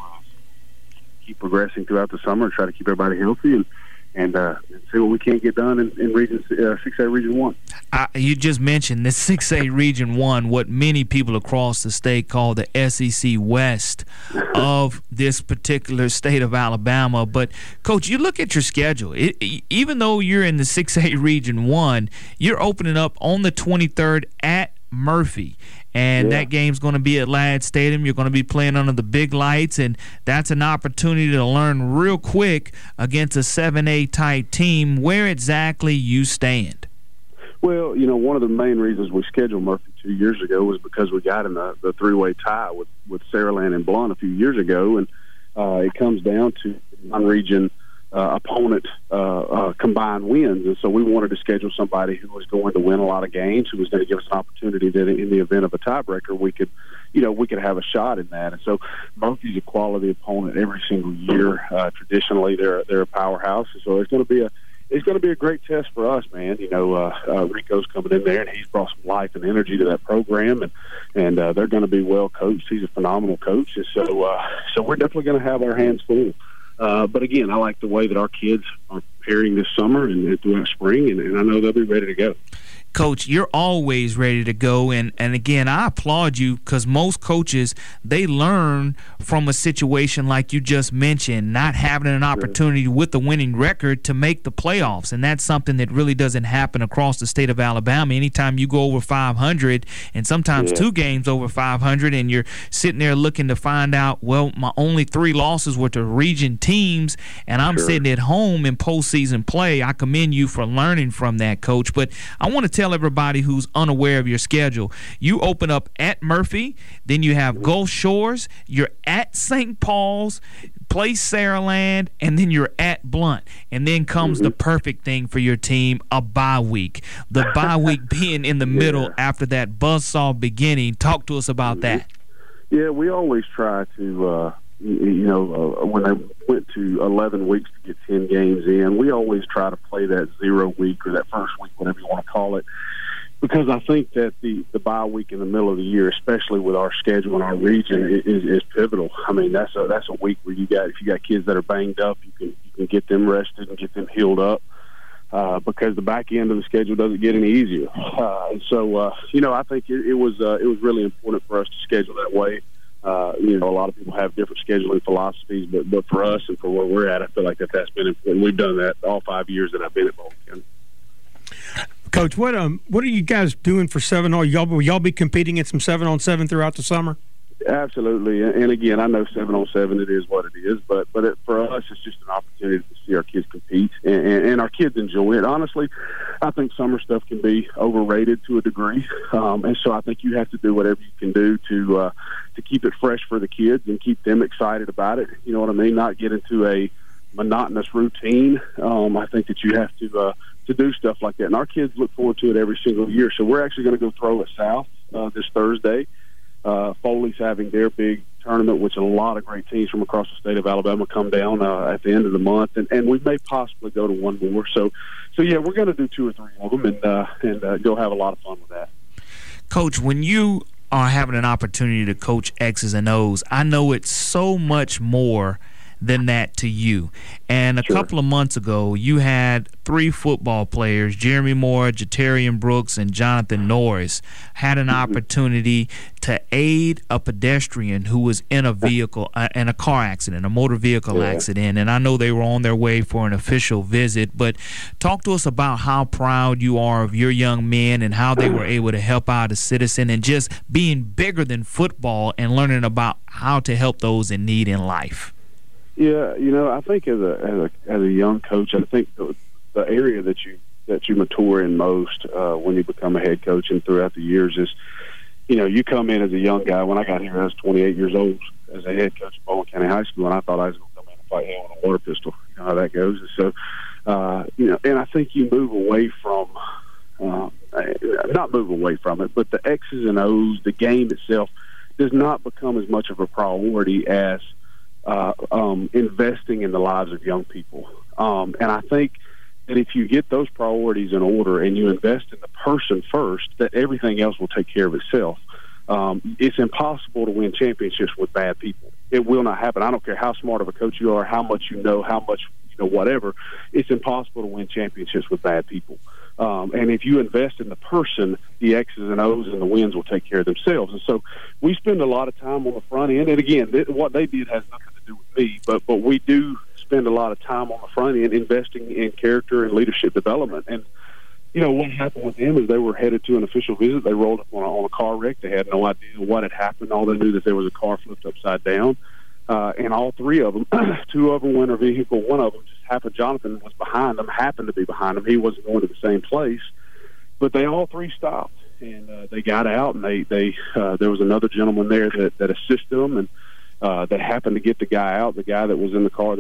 keep progressing throughout the summer and try to keep everybody healthy and see what we can get done in Region 6A Region 1. You just mentioned this 6A Region 1, what many people across the state call the SEC West of this particular state of Alabama. But, Coach, you look at your schedule. Even though you're in the 6A Region 1, you're opening up on the 23rd at Murphy. And that game's going to be at Ladd Stadium. You're going to be playing under the big lights, and that's an opportunity to learn real quick against a 7A type team where exactly you stand. Well, one of the main reasons we scheduled Murphy 2 years ago was because we got in the three-way tie with Saraland and Blount a few years ago, and it comes down to non-region opponent combined wins, and so we wanted to schedule somebody who was going to win a lot of games, who was going to give us an opportunity that in the event of a tiebreaker we could have a shot in that. And so Murphy's a quality opponent every single year. Traditionally, they're a powerhouse, and so it's going to be a great test for us, man. Rico's coming in there, and he's brought some life and energy to that program, and they're going to be well coached. He's a phenomenal coach, and so we're definitely going to have our hands full. But again, I like the way that our kids are preparing this summer and throughout spring, and I know they'll be ready to go. Coach, you're always ready to go, and again, I applaud you because most coaches, they learn from a situation like you just mentioned, not having an opportunity with the winning record to make the playoffs, and that's something that really doesn't happen across the state of Alabama. Anytime you go over 500, and sometimes 2 games over 500, and you're sitting there looking to find out, well, my only 3 losses were to region teams, and I'm sitting at home in postseason play. I commend you for learning from that, Coach, but I want to tell everybody who's unaware of your schedule. You open up at Murphy, then you have Gulf Shores, you're at St. Paul's, play Saraland, and then you're at Blount. And then comes the perfect thing for your team, a bye week. The bye week being in the middle after that buzzsaw beginning. Talk to us about that. Yeah, we always try to when they went to 11 weeks to get 10 games in, we always try to play that 0 week or that first week, whatever you want to call it, because I think that the bye week in the middle of the year, especially with our schedule and our region, is pivotal. I mean, that's a week where if you got kids that are banged up, you can get them rested and get them healed up. Because the back end of the schedule doesn't get any easier, I think it was really important for us to schedule that way. A lot of people have different scheduling philosophies, but for us and for where we're at, I feel like that's been important. We've done that all 5 years that I've been at Bowling County. Coach, what are you guys doing for 7-on? Will y'all be competing in some 7-on-7 throughout the summer? Absolutely, and again, I know 7-on-7 it is what it is, but for us, it's just an opportunity to see our kids compete, and our kids enjoy it. Honestly, I think summer stuff can be overrated to a degree, and so I think you have to do whatever you can do to keep it fresh for the kids and keep them excited about it. You know what I mean? Not get into a monotonous routine. I think that you have to do stuff like that, and our kids look forward to it every single year. So we're actually going to go throw at South this Thursday. Foley's having their big tournament, which a lot of great teams from across the state of Alabama come down at the end of the month, and we may possibly go to one more. So yeah, we're going to do 2 or 3 of them and go have a lot of fun with that. Coach, when you are having an opportunity to coach X's and O's, I know it's so much more than that to you. And a couple of months ago, you had 3 football players, Jeremy Moore, Jatarian Brooks, and Jonathan Norris, had an opportunity to aid a pedestrian who was in a vehicle, in a car accident, a motor vehicle accident. And I know they were on their way for an official visit, but talk to us about how proud you are of your young men and how they were able to help out a citizen and just being bigger than football and learning about how to help those in need in life. Yeah, I think as a young coach, I think the area that you mature in most when you become a head coach and throughout the years is, you come in as a young guy. When I got here, I was 28 years old as a head coach at Bowling County High School, and I thought I was going to come in and fight hell with a water pistol. You know how that goes. And so, and I think you move away from, not move away from it, but the X's and O's, the game itself, does not become as much of a priority as investing in the lives of young people. And I think that if you get those priorities in order and you invest in the person first, that everything else will take care of itself. It's impossible to win championships with bad people. It will not happen. I don't care how smart of a coach you are, how much you know, whatever. It's impossible to win championships with bad people. And if you invest in the person, the X's and O's and the wins will take care of themselves. And so we spend a lot of time on the front end. And again, what they did has nothing to do with me, but we do spend a lot of time on the front end investing in character and leadership development. And what happened with them is they were headed to an official visit. They rolled up on a car wreck. They had no idea what had happened. All they knew that there was a car flipped upside down. And all three of them, two of them went in a vehicle. One of them just happened. Jonathan was behind them, happened to be behind them. He wasn't going to the same place. But they all three stopped, and they got out, and they there was another gentleman there that assisted them, and they happened to get the guy out. The guy that was in the car that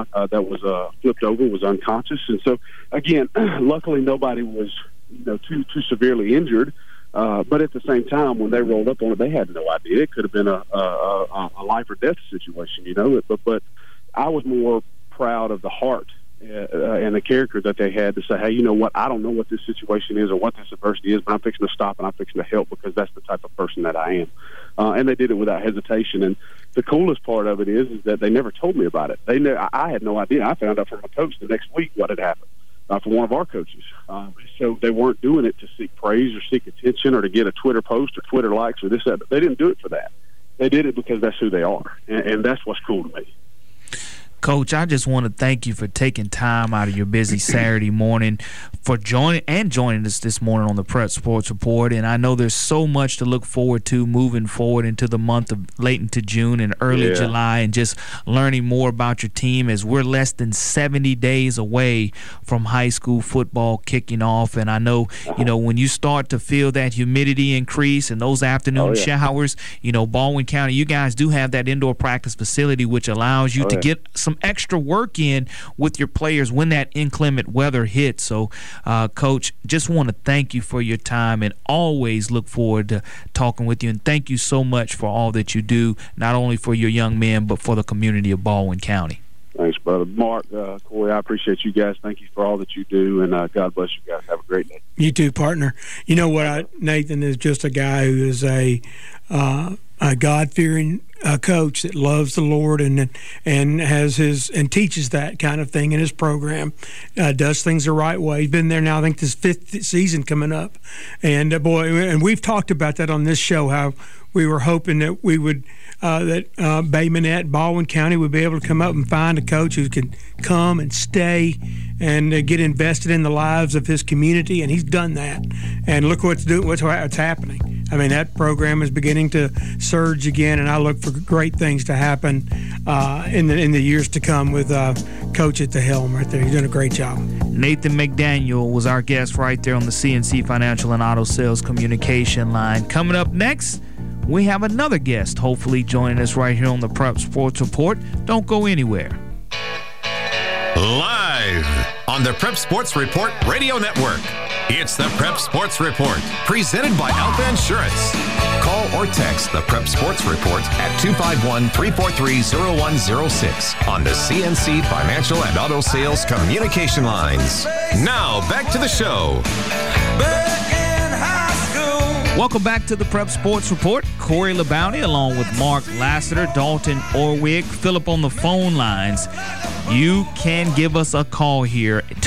was flipped over was unconscious. And so, again, luckily nobody was too severely injured. But at the same time, when they rolled up on it, they had no idea. It could have been a life or death situation, But I was more proud of the heart and the character that they had to say, hey, you know what? I don't know what this situation is or what this adversity is, but I'm fixing to stop and I'm fixing to help because that's the type of person that I am. And they did it without hesitation. And the coolest part of it is that they never told me about it. I had no idea. I found out from a coach the next week what had happened. From one of our coaches. So they weren't doing it to seek praise or seek attention or to get a Twitter post or Twitter likes or this, that. They didn't do it for that. They did it because that's who they are. And that's what's cool to me. Coach, I just want to thank you for taking time out of your busy Saturday morning for joining us this morning on the Prep Sports Report. And I know there's so much to look forward to moving forward into the month of late into June and early July, and just learning more about your team as we're less than 70 days away from high school football kicking off. And I know, when you start to feel that humidity increase and those afternoon showers, Baldwin County, you guys do have that indoor practice facility, which allows you to get some extra work in with your players when that inclement weather hits. So, Coach, just want to thank you for your time and always look forward to talking with you. And thank you so much for all that you do, not only for your young men, but for the community of Baldwin County. Thanks, brother. Mark, Corey, I appreciate you guys. Thank you for all that you do, and God bless you guys. Have a great day. You too, partner. You know what? Nathan is just a guy who is a God-fearing coach that loves the Lord and has and teaches that kind of thing in his program. Does things the right way. He's been there now, I think, this 5th season coming up. And and we've talked about that on this show, how we were hoping that we would Bay Minette, Baldwin County would be able to come up and find a coach who can come and stay and get invested in the lives of his community, and he's done that. And look what's happening. I mean, that program is beginning to surge again, and I look for great things to happen in the years to come with Coach at the helm right there. He's doing a great job. Nathan McDaniel was our guest right there on the CNC Financial and Auto Sales Communication line. Coming up next, we have another guest hopefully joining us right here on the Prep Sports Report. Don't go anywhere. Live on the Prep Sports Report Radio Network, it's the Prep Sports Report, presented by Alpha Insurance. Call or text the Prep Sports Report at 251-343-0106 on the CNC Financial and Auto Sales Communication lines. Now, back to the show. Welcome back to the Prep Sports Report. Corey LeBounty along with Mark Lassiter, Dalton Orwig, Philip on the phone lines. You can give us a call here at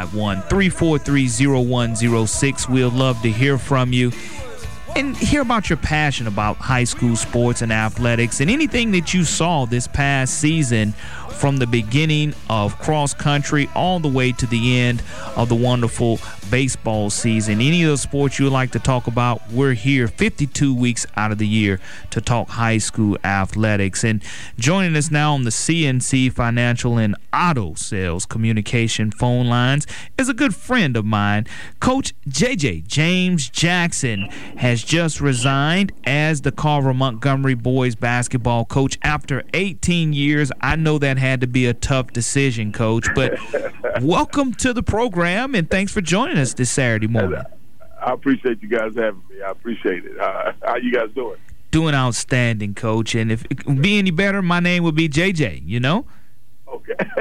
251-343-0106. We'd love to hear from you and hear about your passion about high school sports and athletics and anything that you saw this past season from the beginning of cross country all the way to the end of the wonderful baseball season. Any of the sports you would like to talk about, we're here 52 weeks out of the year to talk high school athletics. And joining us now on the CNC Financial and Auto Sales Communication phone lines is a good friend of mine. Coach JJ James Jackson has just resigned as the Carver Montgomery boys basketball coach after 18 years. I know that had to be a tough decision, Coach, but welcome to the program, and thanks for joining us this Saturday morning. I appreciate you guys having me. I appreciate it. How you guys doing? Doing outstanding, Coach, and if it could be any better, my name would be JJ, you know? Okay.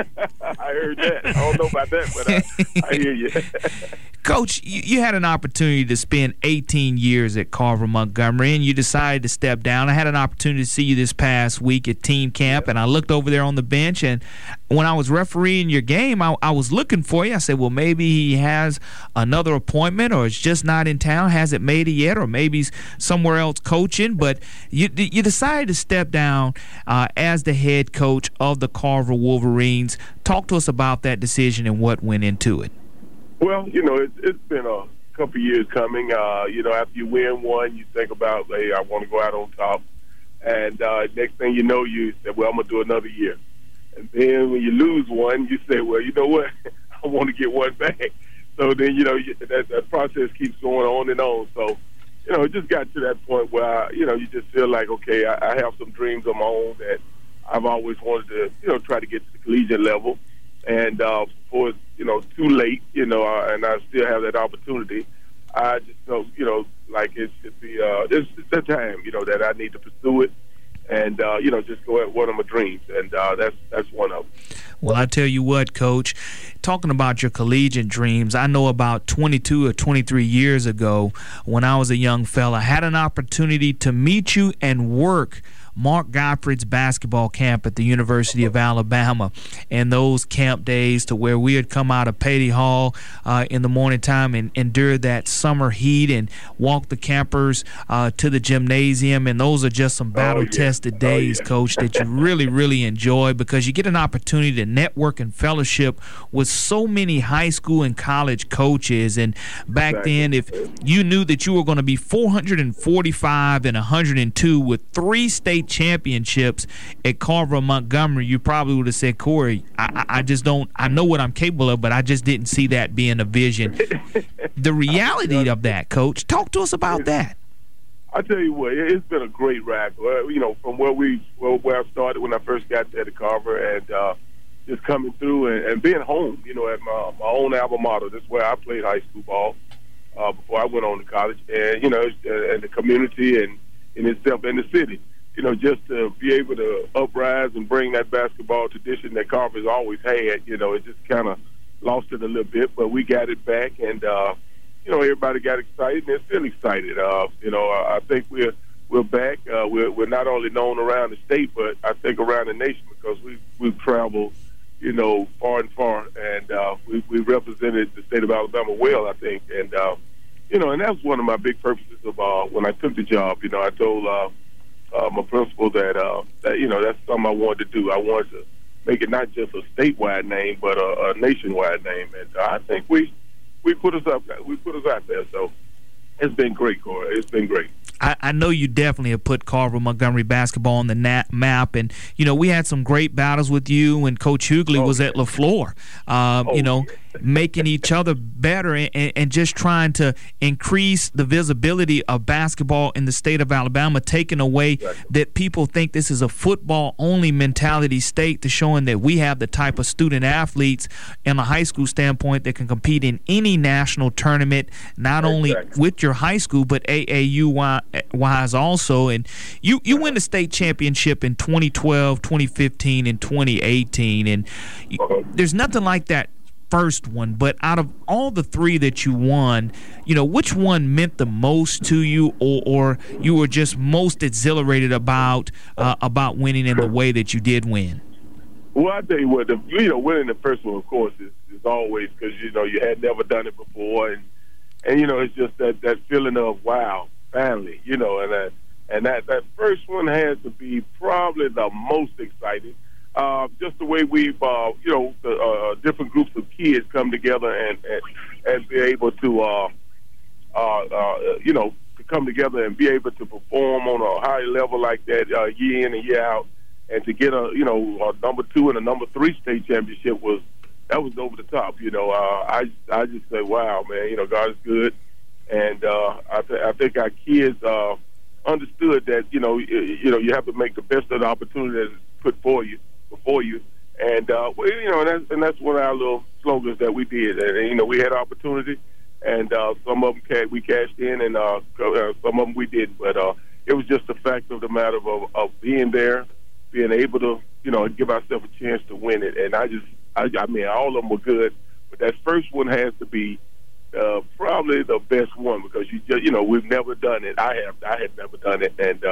I heard that. I don't know about that, but I hear you. Coach, you had an opportunity to spend 18 years at Carver Montgomery, and you decided to step down. I had an opportunity to see you this past week at team camp, and I looked over there on the bench, and when I was refereeing your game, I was looking for you. I said, well, maybe he has another appointment or is just not in town, hasn't made it yet, or maybe he's somewhere else coaching. But you decided to step down as the head coach of the Carver Wolverines. Talk to us about that decision and what went into it. Well, it's been a couple years coming. After you win one, you think about, hey, I want to go out on top. And next thing you know, you say, well, I'm going to do another year. And then when you lose one, you say, well, you know what? I want to get one back. So then, that process keeps going on and on. So, it just got to that point where, you just feel like, okay, I have some dreams of my own that I've always wanted to, try to get to the collegiate level. And before it's, too late, and I still have that opportunity, I just felt, like it should be, it's the time, that I need to pursue it. And, just go at one of my dreams. And that's one of them. Well, I tell you what, Coach, talking about your collegiate dreams, I know about 22 or 23 years ago when I was a young fella, I had an opportunity to meet you and work Mark Gottfried's basketball camp at the University of Alabama, and those camp days to where we would come out of Patey Hall in the morning time and endure that summer heat and walk the campers to the gymnasium, and those are just some battle-tested days, Coach, that you really, really enjoy because you get an opportunity to network and fellowship with so many high school and college coaches. And back then, if you knew that you were going to be 445 and 102 with 3 state championships at Carver Montgomery, you probably would have said, Corey, I just don't, I know what I'm capable of, but I just didn't see that being a vision. The reality of that, Coach, talk to us about that. I tell you what, it's been a great ride. From where I started when I first got there to Carver, and just coming through and being home, at my own alma mater. That's where I played high school ball before I went on to college, and and the community and in itself and the city. Just to be able to uprise and bring that basketball tradition that Carver's always had, it just kind of lost it a little bit, but we got it back, and everybody got excited, and they're still excited. I think we're back. We're not only known around the state, but I think around the nation because we've traveled, far and far, and we represented the state of Alabama well, I think, and and that was one of my big purposes of when I took the job. I told my principal that that's something I wanted to do. I wanted to make it not just a statewide name, but a nationwide name, and I think we put us up. We put us out there. So it's been great, Corey. It's been great. I know you definitely have put Carver Montgomery basketball on the map, and we had some great battles with you when Coach Hughley was at LaFleur. Making each other better and just trying to increase the visibility of basketball in the state of Alabama, taking away that people think this is a football-only mentality state to showing that we have the type of student athletes in a high school standpoint that can compete in any national tournament, not only with your high school but AAU-wise also. And you win the state championship in 2012, 2015, and 2018, and there's nothing like that first one, but out of all the 3 that you won, which one meant the most to you, or you were just most exhilarated about winning in the way that you did win? Well, I tell you what, winning the first one, of course, is always because you had never done it before, and it's just that feeling of wow, finally, and that first one has to be probably the most exciting. Just the way we've, different groups of kids come together and be able to, to come together and be able to perform on a high level like that year in and year out, and to get a number 2 and a number 3 state championship was over the top. I just say, wow, man, God is good, and I think our kids understood that you have to make the best of the opportunity that's put before you, and that's one of our little slogans that we did. And we had opportunity, and some of them we cashed in, and some of them we didn't. But it was just the fact of the matter of being there, being able to give ourselves a chance to win it. And I just I mean, all of them were good, but that first one has to be probably the best one because we've never done it. I had never done it, and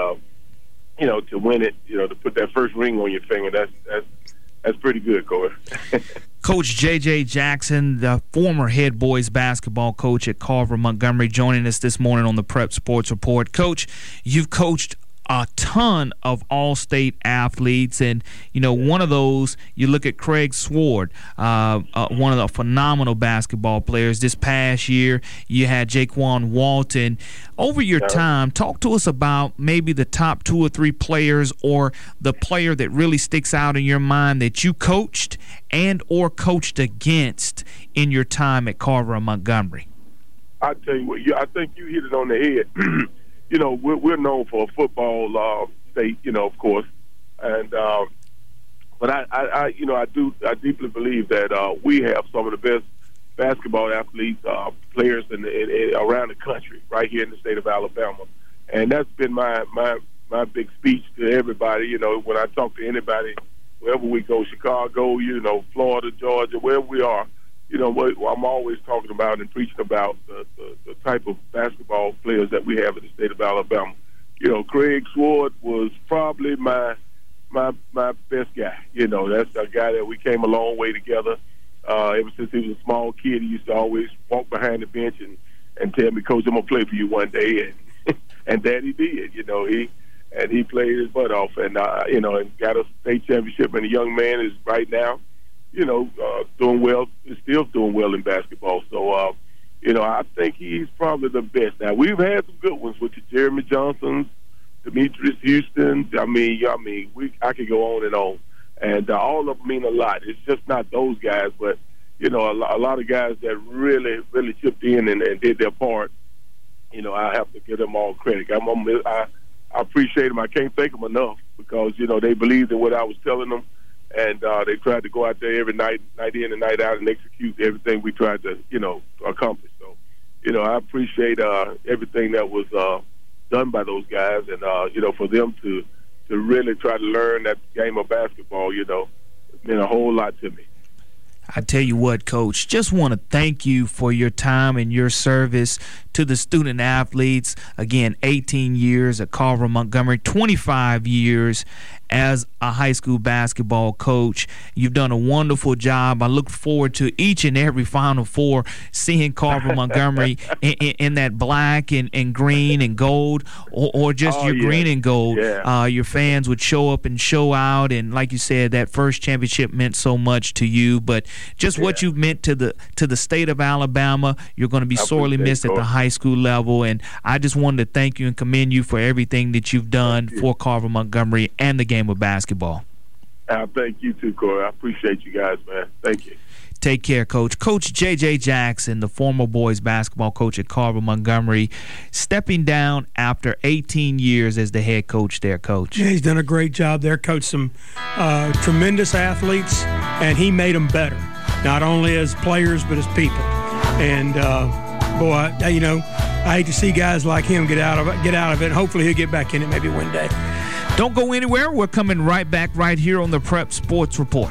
to win it, to put that first ring on your finger, that's pretty good, Corey. Coach J.J. Jackson, the former head boys basketball coach at Carver Montgomery, joining us this morning on the Prep Sports Report. Coach, you've coached a ton of all-state athletes, and one of those, you look at Craig Sword, one of the phenomenal basketball players. This past year you had Jaquan Walton. Over your time, talk to us about maybe the top 2 or 3 players, or the player that really sticks out in your mind that you coached and or coached against in your time at Carver and Montgomery. I tell you what, I think you hit it on the head. We're known for a football state, of course, and but I deeply believe that we have some of the best basketball athletes, players around the country, right here in the state of Alabama, and that's been my big speech to everybody. When I talk to anybody, wherever we go, Chicago, Florida, Georgia, wherever we are. I'm always talking about and preaching about the type of basketball players that we have in the state of Alabama. Craig Sword was probably my best guy. That's a guy that we came a long way together. Ever since he was a small kid, he used to always walk behind the bench and tell me, "Coach, I'm gonna play for you one day," and that he did. He played his butt off, and and got a state championship. And the young man is right now, doing well, is still doing well in basketball. So, I think he's probably the best. Now, we've had some good ones with the Jeremy Johnsons, Demetrius Houston. I could go on and on. And all of them mean a lot. It's just not those guys, but, a lot of guys that really, really chipped in and did their part. I have to give them all credit. I appreciate them. I can't thank them enough because, they believed in what I was telling them. And they tried to go out there every night in and night out, and execute everything we tried to, accomplish. So, I appreciate everything that was done by those guys, and for them to really try to learn that game of basketball, it meant a whole lot to me. I tell you what, Coach, just want to thank you for your time and your service to the student athletes. Again, 18 years at Carver Montgomery, 25 years as a high school basketball coach. You've done a wonderful job. I look forward to each and every Final Four, seeing Carver Montgomery in that black and green and gold, or just your green and gold. Yeah. Your fans would show up and show out, and like you said, that first championship meant so much to you. But just what you've meant to the state of Alabama, you're going to be sorely missed at the high school level. And I just wanted to thank you and commend you for everything that you've done for Carver Montgomery and the game of basketball. Thank you too, Corey. I appreciate you guys, man. Thank you. Take care, Coach. Coach J.J. Jackson, the former boys basketball coach at Carver Montgomery, stepping down after 18 years as the head coach there, Coach. Yeah, he's done a great job there, coached some tremendous athletes, and he made them better, not only as players but as people. And boy, I hate to see guys like him get out of it. Hopefully he'll get back in it maybe one day. Don't go anywhere. We're coming right back right here on the Prep Sports Report.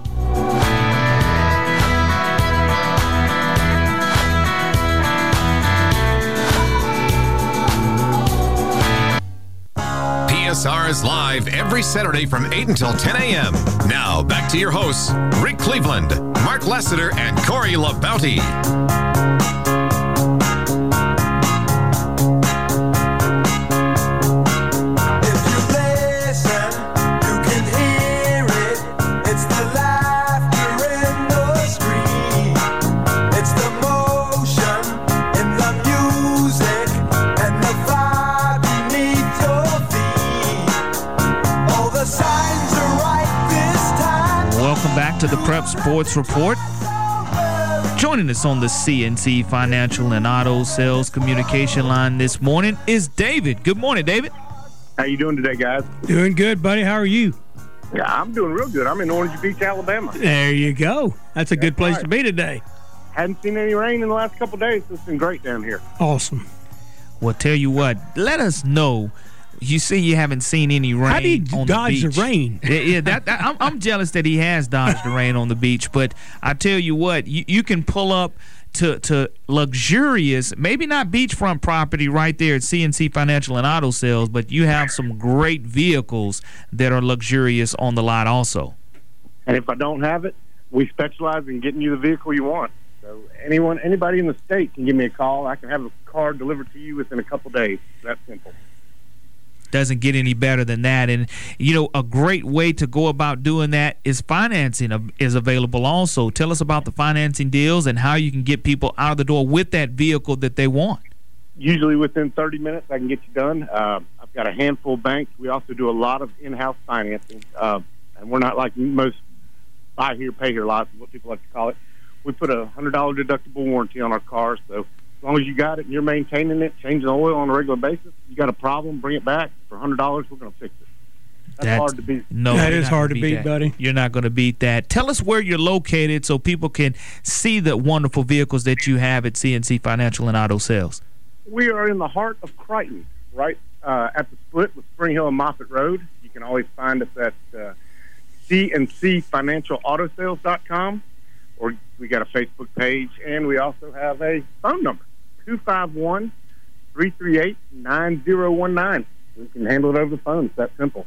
PSR is live every Saturday from 8 until 10 a.m. Now, back to your hosts, Rick Cleveland, Mark Lassiter, and Corey LaBounty. To the Prep Sports Report. Joining us on the CNC Financial and Auto Sales Communication line this morning is David. Good morning, David. How you doing today, guys? Doing good, buddy. How are you? Yeah, I'm doing real good. I'm in Orange Beach, Alabama. There you go. That's a good place to be today. Hadn't seen any rain in the last couple of days. It's been great down here. Awesome. Well, tell you what, let us know You see, you haven't seen any rain. How do you on dodge the beach. the rain? I'm jealous that he has dodged the rain on the beach. But I tell you what, you can pull up to luxurious, maybe not beachfront property right there at CNC Financial and Auto Sales, but you have some great vehicles that are luxurious on the lot also. And if I don't have it, we specialize in getting you the vehicle you want. So anybody in the state can give me a call. I can have a car delivered to you within a couple days. That's simple. Doesn't get any better than that. And a great way to go about doing that is financing is available also. Tell us about the financing deals and how you can get people out of the door with that vehicle that they want. Usually within 30 minutes I can get you done. I've got a handful of banks. We also do a lot of in-house financing, and we're not like most buy here pay here lots is what people like to call it. We put a $100 deductible warranty on our cars, so as long as you got it and you're maintaining it, changing the oil on a regular basis, you got a problem, bring it back. For $100, we're going to fix it. That's hard to beat. No, that is hard to beat, buddy. You're not going to beat that. Tell us where you're located so people can see the wonderful vehicles that you have at CNC Financial and Auto Sales. We are in the heart of Crichton, right at the split with Spring Hill and Moffett Road. You can always find us at cncfinancialautosales.com, or we got a Facebook page, and we also have a phone number, 251-338-9019. We can handle it over the phone. It's that simple.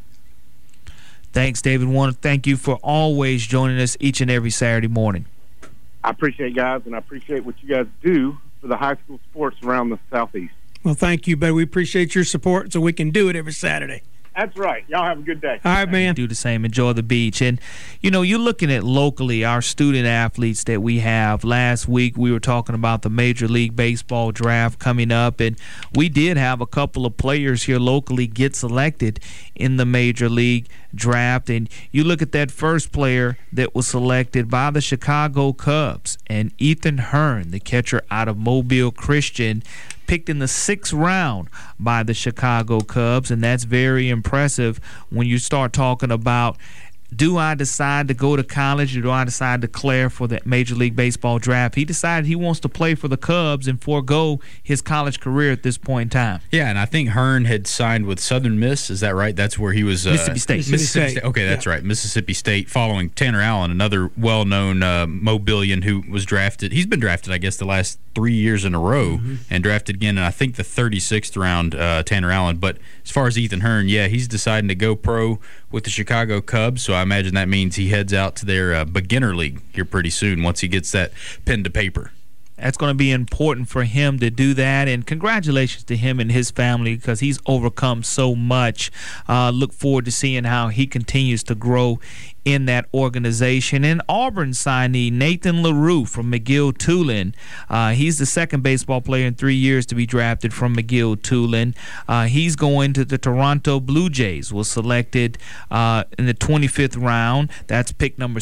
Thanks, David. Want to thank you for always joining us each and every Saturday morning. I appreciate you guys, and I appreciate what you guys do for the high school sports around the Southeast. Well, thank you, buddy. We appreciate your support so we can do it every Saturday. That's right. Y'all have a good day. All right, man. Do the same. Enjoy the beach. And, you're looking at locally our student athletes that we have. Last week we were talking about the Major League Baseball draft coming up, and we did have a couple of players here locally get selected in the Major League draft. And you look at that first player that was selected by the Chicago Cubs, and Ethan Hearn, the catcher out of Mobile Christian, picked in the 6th round by the Chicago Cubs, and that's very impressive when you start talking about, do I decide to go to college or do I decide to declare for the Major League Baseball draft? He decided he wants to play for the Cubs and forego his college career at this point in time. Yeah, and I think Hearn had signed with Southern Miss. Is that right? That's where he was. Mississippi State. Mississippi State. Okay, that's right. Mississippi State, following Tanner Allen, another well-known Mobilian who was drafted. He's been drafted, I guess, the last 3 years in a row, and drafted again in, I think, the 36th round, Tanner Allen. But as far as Ethan Hearn, yeah, he's deciding to go pro with the Chicago Cubs, so I imagine that means he heads out to their beginner league here pretty soon once he gets that pen to paper. That's going to be important for him to do that, and congratulations to him and his family because he's overcome so much. Look forward to seeing how he continues to grow in that organization. And Auburn signee Nathan LaRue from McGill-Tulane. He's the second baseball player in 3 years to be drafted from McGill-Tulane. He's going to the Toronto Blue Jays, was selected in the 25th round. That's pick number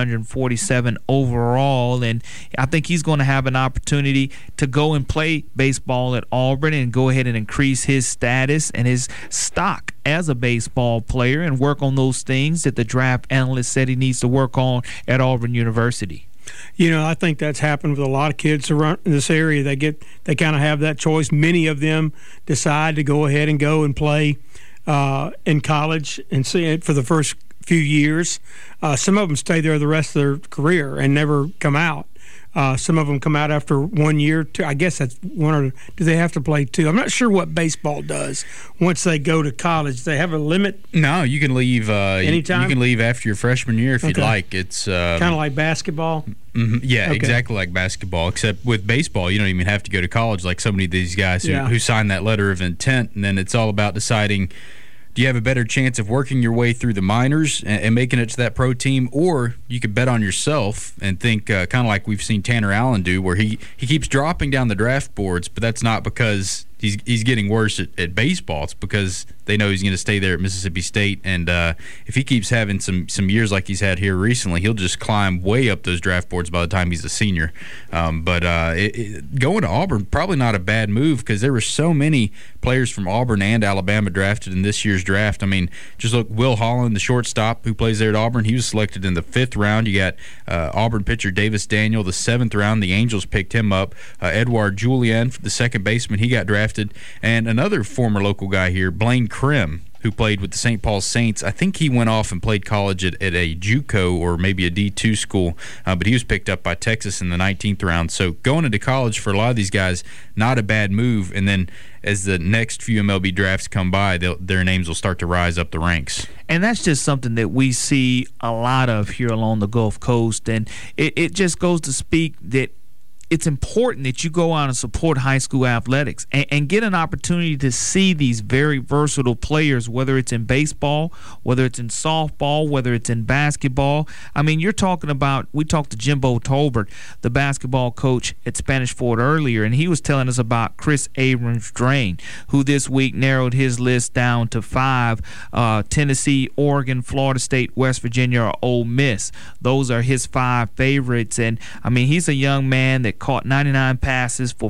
747 overall, and I think he's going to have an opportunity to go and play baseball at Auburn and go ahead and increase his status and his stock as a baseball player and work on those things that the draft analyst said he needs to work on at Auburn University. I think that's happened with a lot of kids around in this area. They kind of have that choice. Many of them decide to go ahead and go and play in college and see it for the first few years. Some of them stay there the rest of their career and never come out. Some of them come out after 1 year. I guess that's one, or do they have to play two? I'm not sure what baseball does once they go to college. They have a limit? No, you can leave anytime. You can leave after your freshman year if you'd like. It's kind of like basketball. Yeah, okay. Exactly like basketball, except with baseball, you don't even have to go to college like so many of these guys who sign that letter of intent, and then it's all about deciding, do you have a better chance of working your way through the minors and making it to that pro team, or you could bet on yourself and think kind of like we've seen Tanner Allen do, where he keeps dropping down the draft boards, but that's not because he's getting worse at baseball. It's because they know he's going to stay there at Mississippi State, and if he keeps having some years like he's had here recently, he'll just climb way up those draft boards by the time he's a senior. But going to Auburn, probably not a bad move, because there were so many players from Auburn and Alabama drafted in this year's draft. I mean, just look, Will Holland, the shortstop who plays there at Auburn, he was selected in the 5th round. You got Auburn pitcher Davis Daniel, the 7th round. The Angels picked him up. Edouard Julien, the second baseman, he got drafted. And another former local guy here, Blaine Krim, who played with the St. Paul Saints. I think he went off and played college at a JUCO or maybe a D2 school, but he was picked up by Texas in the 19th round. So going into college for a lot of these guys, not a bad move. And then as the next few MLB drafts come by, their names will start to rise up the ranks. And that's just something that we see a lot of here along the Gulf Coast. And it just goes to speak that it's important that you go out and support high school athletics and get an opportunity to see these very versatile players, whether it's in baseball, whether it's in softball, whether it's in basketball. I mean, you're talking about, we talked to Jimbo Tolbert, the basketball coach at Spanish Fort earlier, and he was telling us about Chris Abrams-Drain, who this week narrowed his list down to 5, Tennessee, Oregon, Florida State, West Virginia, or Ole Miss. Those are his 5 favorites. And, I mean, he's a young man that caught 99 passes for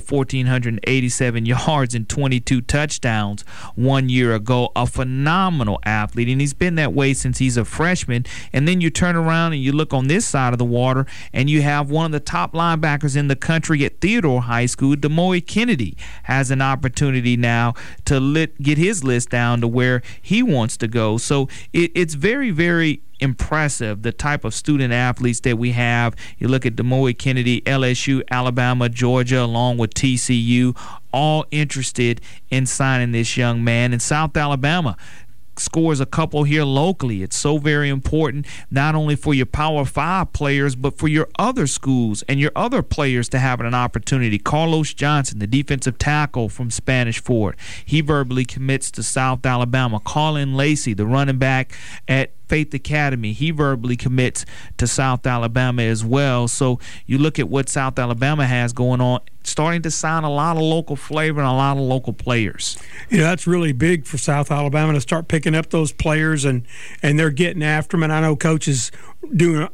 1,487 yards and 22 touchdowns 1 year ago. A phenomenal athlete, and he's been that way since he's a freshman. And then you turn around and you look on this side of the water, and you have one of the top linebackers in the country at Theodore High School, Demoy Kennedy, has an opportunity now to get his list down to where he wants to go. So it's very, very impressive, the type of student athletes that we have. You look at Demoy Kennedy, LSU, Alabama, Georgia, along with TCU, all interested in signing this young man. In South Alabama, scores a couple here locally. It's so very important, not only for your Power 5 players, but for your other schools and your other players to have an opportunity. Carlos Johnson, the defensive tackle from Spanish Fort, he verbally commits to South Alabama. Colin Lacey, the running back at Faith Academy, he verbally commits to South Alabama as well. So you look at what South Alabama has going on, starting to sign a lot of local flavor and a lot of local players. You know, that's really big for South Alabama to start picking up those players, and they're getting after them. And I know Coach is doing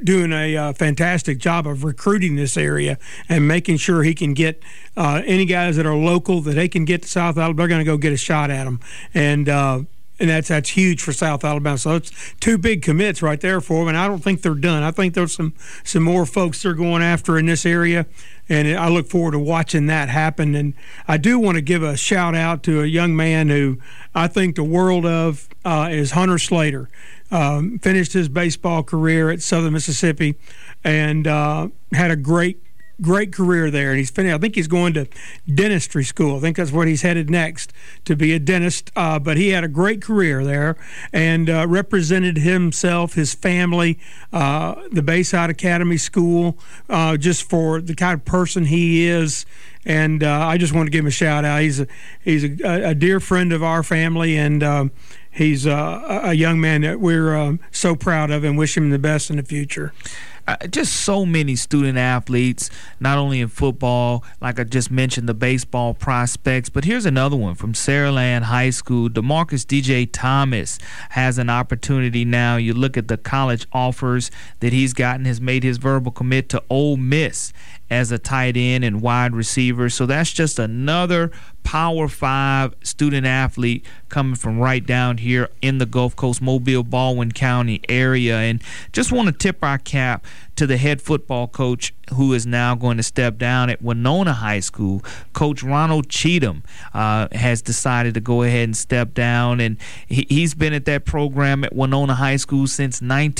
a fantastic job of recruiting this area and making sure he can get any guys that are local that they can get to South Alabama. They're going to go get a shot at them. And that's huge for South Alabama. So it's 2 big commits right there for them, and I don't think they're done. I think there's some more folks they're going after in this area, and I look forward to watching that happen. And I do want to give a shout-out to a young man who I think the world of is Hunter Slater. Finished his baseball career at Southern Mississippi and had a great career there, and he's finished. I think he's going to dentistry school. I think that's where he's headed next, to be a dentist. But he had a great career there and represented himself, his family, the Bayside Academy School, just for the kind of person he is. And I just want to give him a shout out. He's a dear friend of our family, and he's a young man that we're so proud of and wish him the best in the future. Just so many student athletes, not only in football, like I just mentioned, the baseball prospects, but here's another one from Saraland High School. DeMarcus DJ Thomas has an opportunity now. You look at the college offers that he's gotten, has made his verbal commit to Ole Miss as a tight end and wide receiver. So that's just another Power 5 student athlete coming from right down here in the Gulf Coast, Mobile, Baldwin County area. And just want to tip our cap to the head football coach who is now going to step down at Winona High School. Coach Ronald Cheatham has decided to go ahead and step down, and he's been at that program at Winona High School since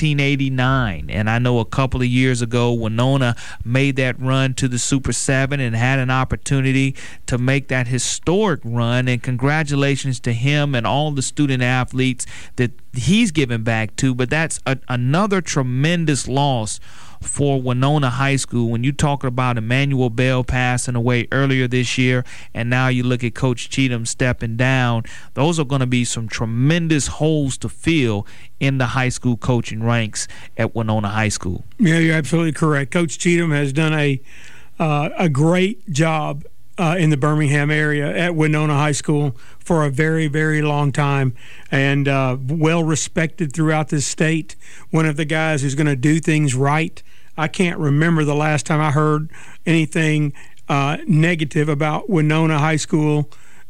1989. And I know a couple of years ago Winona made that run to the Super 7 and had an opportunity to make that historic run, and congratulations to him and all the student athletes that he's given back to. But that's another tremendous loss for Winona High School. When you talk about Emmanuel Bell passing away earlier this year, and now you look at Coach Cheatham stepping down, those are going to be some tremendous holes to fill in the high school coaching ranks at Winona High School. Yeah, you're absolutely correct. Coach Cheatham has done a great job in the Birmingham area at Winona High School for a very, very long time, and well respected throughout this state. One of the guys who's going to do things right. I can't remember the last time I heard anything negative about Winona High School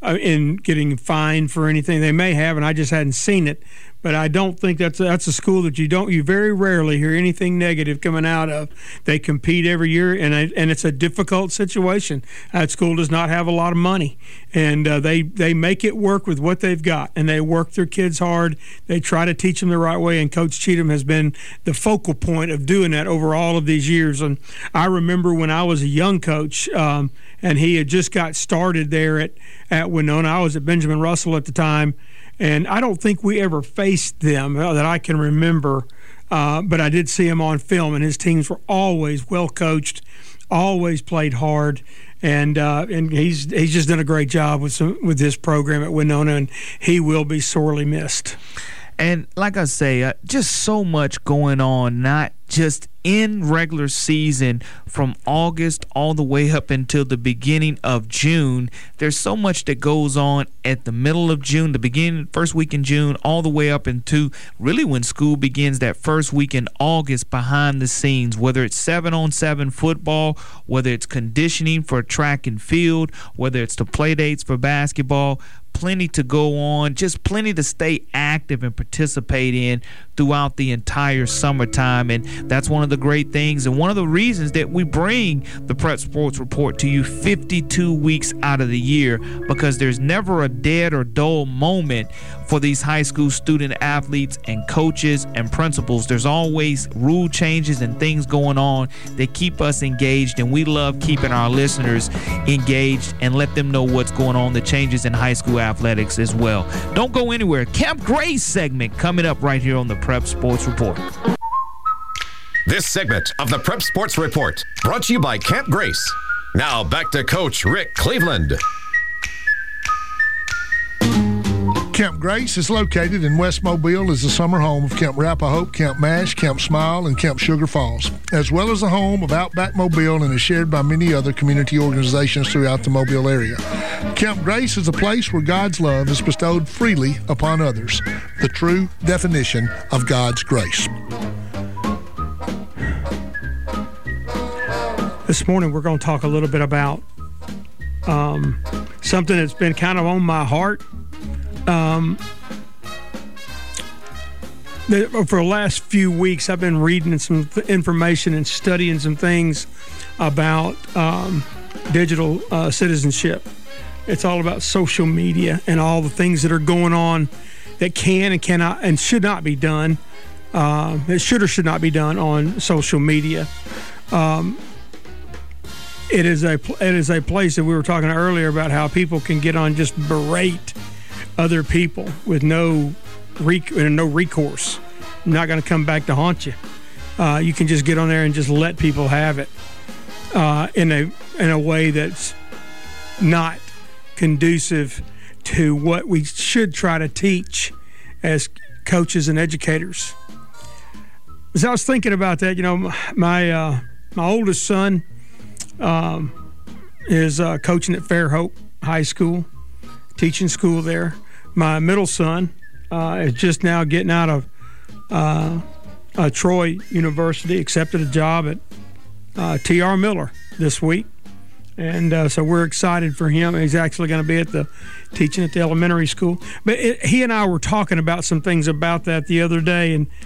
in getting fined for anything. They may have, and I just hadn't seen it. But I don't think that's a school that you very rarely hear anything negative coming out of. They compete every year, and it's a difficult situation. That school does not have a lot of money, and they make it work with what they've got, and they work their kids hard. They try to teach them the right way, and Coach Cheatham has been the focal point of doing that over all of these years. And I remember when I was a young coach, and he had just got started there at Winona. I was at Benjamin Russell at the time. And I don't think we ever faced them that I can remember, but I did see him on film, and his teams were always well coached, always played hard, and he's just done a great job with this program at Winona, and he will be sorely missed. And like I say, just so much going on, not just in regular season from August all the way up until the beginning of June. There's so much that goes on at the middle of June, the beginning, first week in June, all the way up into really when school begins that first week in August behind the scenes, whether it's 7-on-7 football, whether it's conditioning for track and field, whether it's the play dates for basketball. Plenty to go on, just plenty to stay active and participate in throughout the entire summertime. And that's one of the great things and one of the reasons that we bring the Prep Sports Report to you 52 weeks out of the year, because there's never a dead or dull moment for these high school student athletes and coaches and principals. There's always rule changes and things going on that keep us engaged, and we love keeping our listeners engaged and let them know what's going on, the changes in high school athletics as well. Don't go anywhere. Camp Grace segment coming up right here on the Prep Sports Report. This segment of the Prep Sports Report brought to you by Camp Grace. Now back to Coach Rick Cleveland. Camp Grace is located in West Mobile, is the summer home of Camp Rappahope, Camp Mash, Camp Smile, and Camp Sugar Falls, as well as the home of Outback Mobile and is shared by many other community organizations throughout the Mobile area. Camp Grace is a place where God's love is bestowed freely upon others, the true definition of God's grace. This morning we're going to talk a little bit about something that's been kind of on my heart. For the last few weeks, I've been reading some information and studying some things about digital citizenship. It's all about social media and all the things that are going on that can and cannot and should not be done. It should or should not be done on social media. It is a place that we were talking earlier about how people can get on, just berate other people with no recourse. Not going to come back to haunt you. You can just get on there and just let people have it in a way that's not conducive to what we should try to teach as coaches and educators. As I was thinking about that, my oldest son is coaching at Fairhope High School, teaching school there. My middle son is just now getting out of Troy University, accepted a job at T.R. Miller this week. And so we're excited for him. He's actually going to be teaching at the elementary school. But he and I were talking about some things about that the other day, and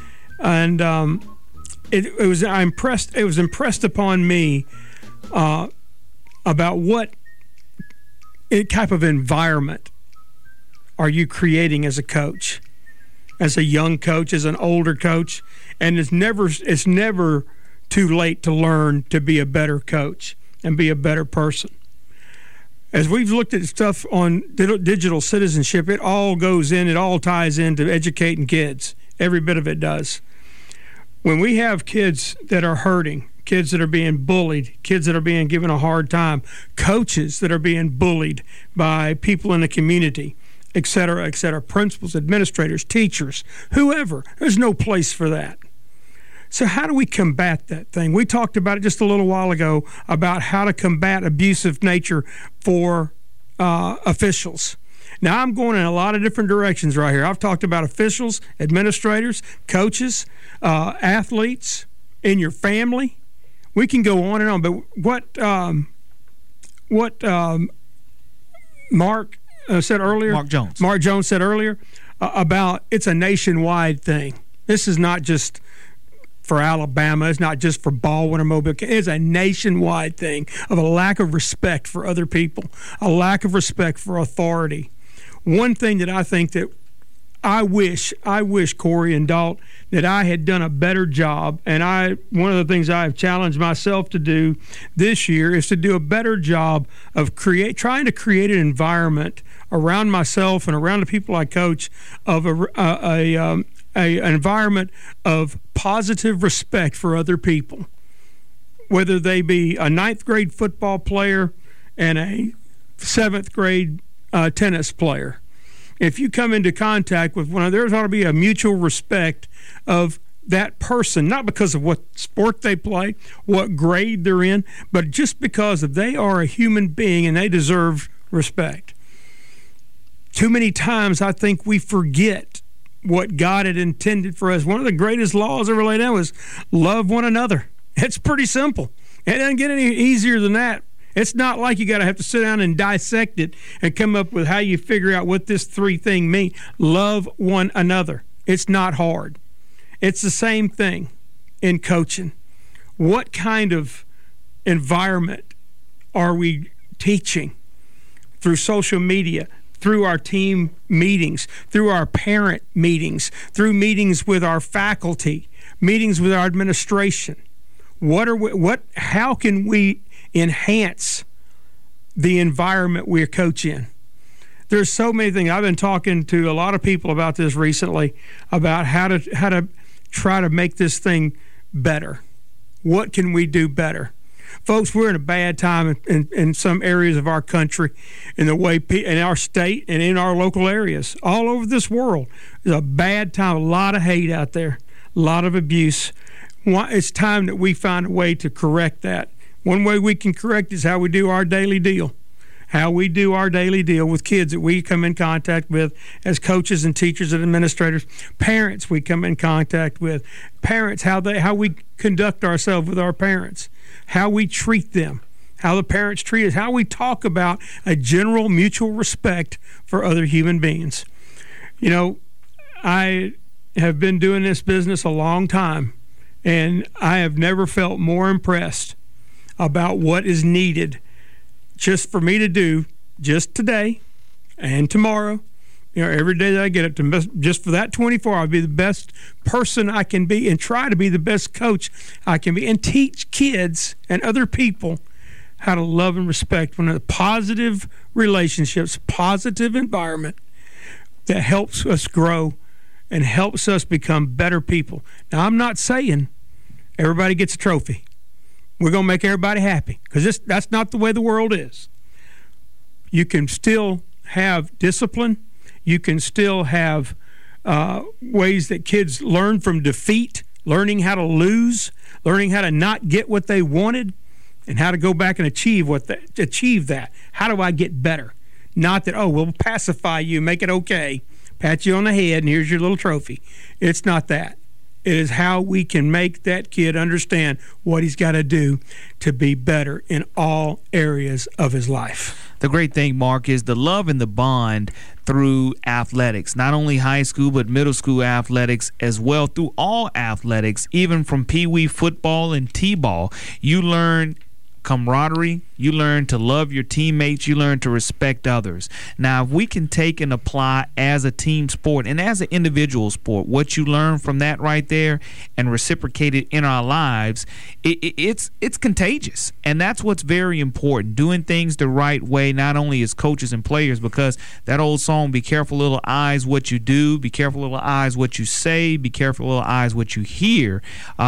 it was impressed upon me about what type of environment are you creating as a coach, as a young coach, as an older coach. And it's never too late to learn to be a better coach and be a better person. As we've looked at stuff on digital citizenship, it all ties into educating kids. Every bit of it does. When we have kids that are hurting, kids that are being bullied, kids that are being given a hard time, coaches that are being bullied by people in the community, et cetera, principals, administrators, teachers, whoever, there's no place for that. So how do we combat that thing? We talked about it just a little while ago about how to combat abusive nature for officials. Now, I'm going in a lot of different directions right here. I've talked about officials, administrators, coaches, athletes, in your family. We can go on and on, but what Mark said earlier? Mark Jones. Mark Jones said earlier about it's a nationwide thing. This is not just for Alabama. It's not just for Baldwin or Mobile. It's a nationwide thing of a lack of respect for other people, a lack of respect for authority. One thing that I think that I wish Corey and Dalt that I had done a better job, and one of the things I have challenged myself to do this year is to do a better job of trying to create an environment around myself and around the people I coach of an environment of positive respect for other people, whether they be a 9th grade football player and a 7th grade tennis player. If you come into contact with one, there ought to be a mutual respect of that person, not because of what sport they play, what grade they're in, but just because they are a human being and they deserve respect. Too many times I think we forget what God had intended for us. One of the greatest laws ever laid down was love one another. It's pretty simple. It doesn't get any easier than that. It's not like you got to have to sit down and dissect it and come up with how you figure out what this 3 thing means. Love one another. It's not hard. It's the same thing in coaching. What kind of environment are we teaching through social media, through our team meetings, through our parent meetings, through meetings with our faculty, meetings with our administration? How can we enhance the environment we coach in? There's so many things. I've been talking to a lot of people about this recently, about how to try to make this thing better. What can we do better? Folks, we're in a bad time in some areas of our country, in our state and in our local areas, all over this world. It's a bad time, a lot of hate out there, a lot of abuse. It's time that we find a way to correct that. One way we can correct is how we do our daily deal. How we do our daily deal with kids that we come in contact with as coaches and teachers and administrators. Parents we come in contact with. Parents, how we conduct ourselves with our parents. How we treat them. How the parents treat us. How we talk about a general mutual respect for other human beings. You know, I have been doing this business a long time, and I have never felt more impressed about what is needed just for me to do just today and tomorrow. You know, every day that I get up to just for that 24 hours, I'll be the best person I can be and try to be the best coach I can be and teach kids and other people how to love and respect one another. Positive relationships, positive environment that helps us grow and helps us become better people. Now, I'm not saying everybody gets a trophy. We're going to make everybody happy, because that's not the way the world is. You can still have discipline. You can still have ways that kids learn from defeat, learning how to lose, learning how to not get what they wanted, and how to go back and achieve that. How do I get better? Not that, we'll pacify you, make it okay, pat you on the head, and here's your little trophy. It's not that. It is how we can make that kid understand what he's got to do to be better in all areas of his life. The great thing, Mark, is the love and the bond through athletics, not only high school but middle school athletics as well, through all athletics, even from Pee-wee football and T-ball. You learn camaraderie, you learn to love your teammates, you learn to respect others. Now, if we can take and apply as a team sport and as an individual sport what you learn from that right there and reciprocate it in our lives, it's contagious. And that's what's very important, doing things the right way, not only as coaches and players, because that old song, be careful little eyes what you do, be careful little eyes what you say, be careful little eyes what you hear.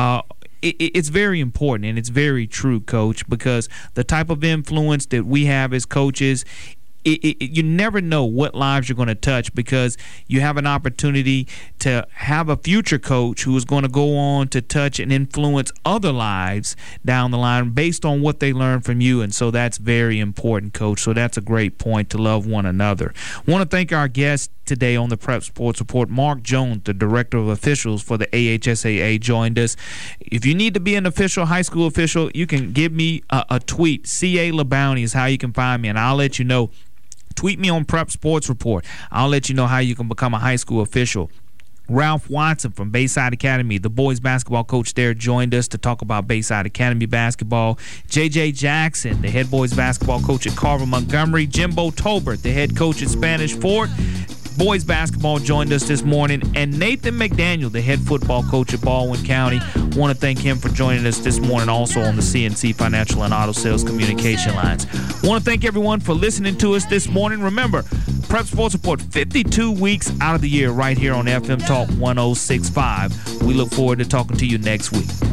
It's very important, and it's very true, Coach, because the type of influence that we have as coaches, you never know what lives you're going to touch, because you have an opportunity to have a future coach who is going to go on to touch and influence other lives down the line based on what they learn from you. And so that's very important, Coach. So that's a great point, to love one another. I want to thank our guest today on the Prep Sports Report. Mark Jones, the Director of Officials for the AHSAA, joined us. If you need to be an official, high school official, you can give me a tweet. CA LeBounty is how you can find me, and I'll let you know Tweet me on Prep Sports Report. I'll let you know how you can become a high school official. Ralph Watson from Bayside Academy, the boys basketball coach there, joined us to talk about Bayside Academy basketball. J.J. Jackson, the head boys basketball coach at Carver Montgomery. Jimbo Tolbert, the head coach at Spanish Fort, boys basketball, joined us this morning. And Nathan McDaniel, the head football coach at Baldwin County. Want to thank him for joining us this morning also on the CNC Financial and Auto Sales Communication lines. Want to thank everyone for listening to us this morning. Remember, Prep Sports Report, 52 weeks out of the year right here on FM Talk 106.5. We look forward to talking to you next week.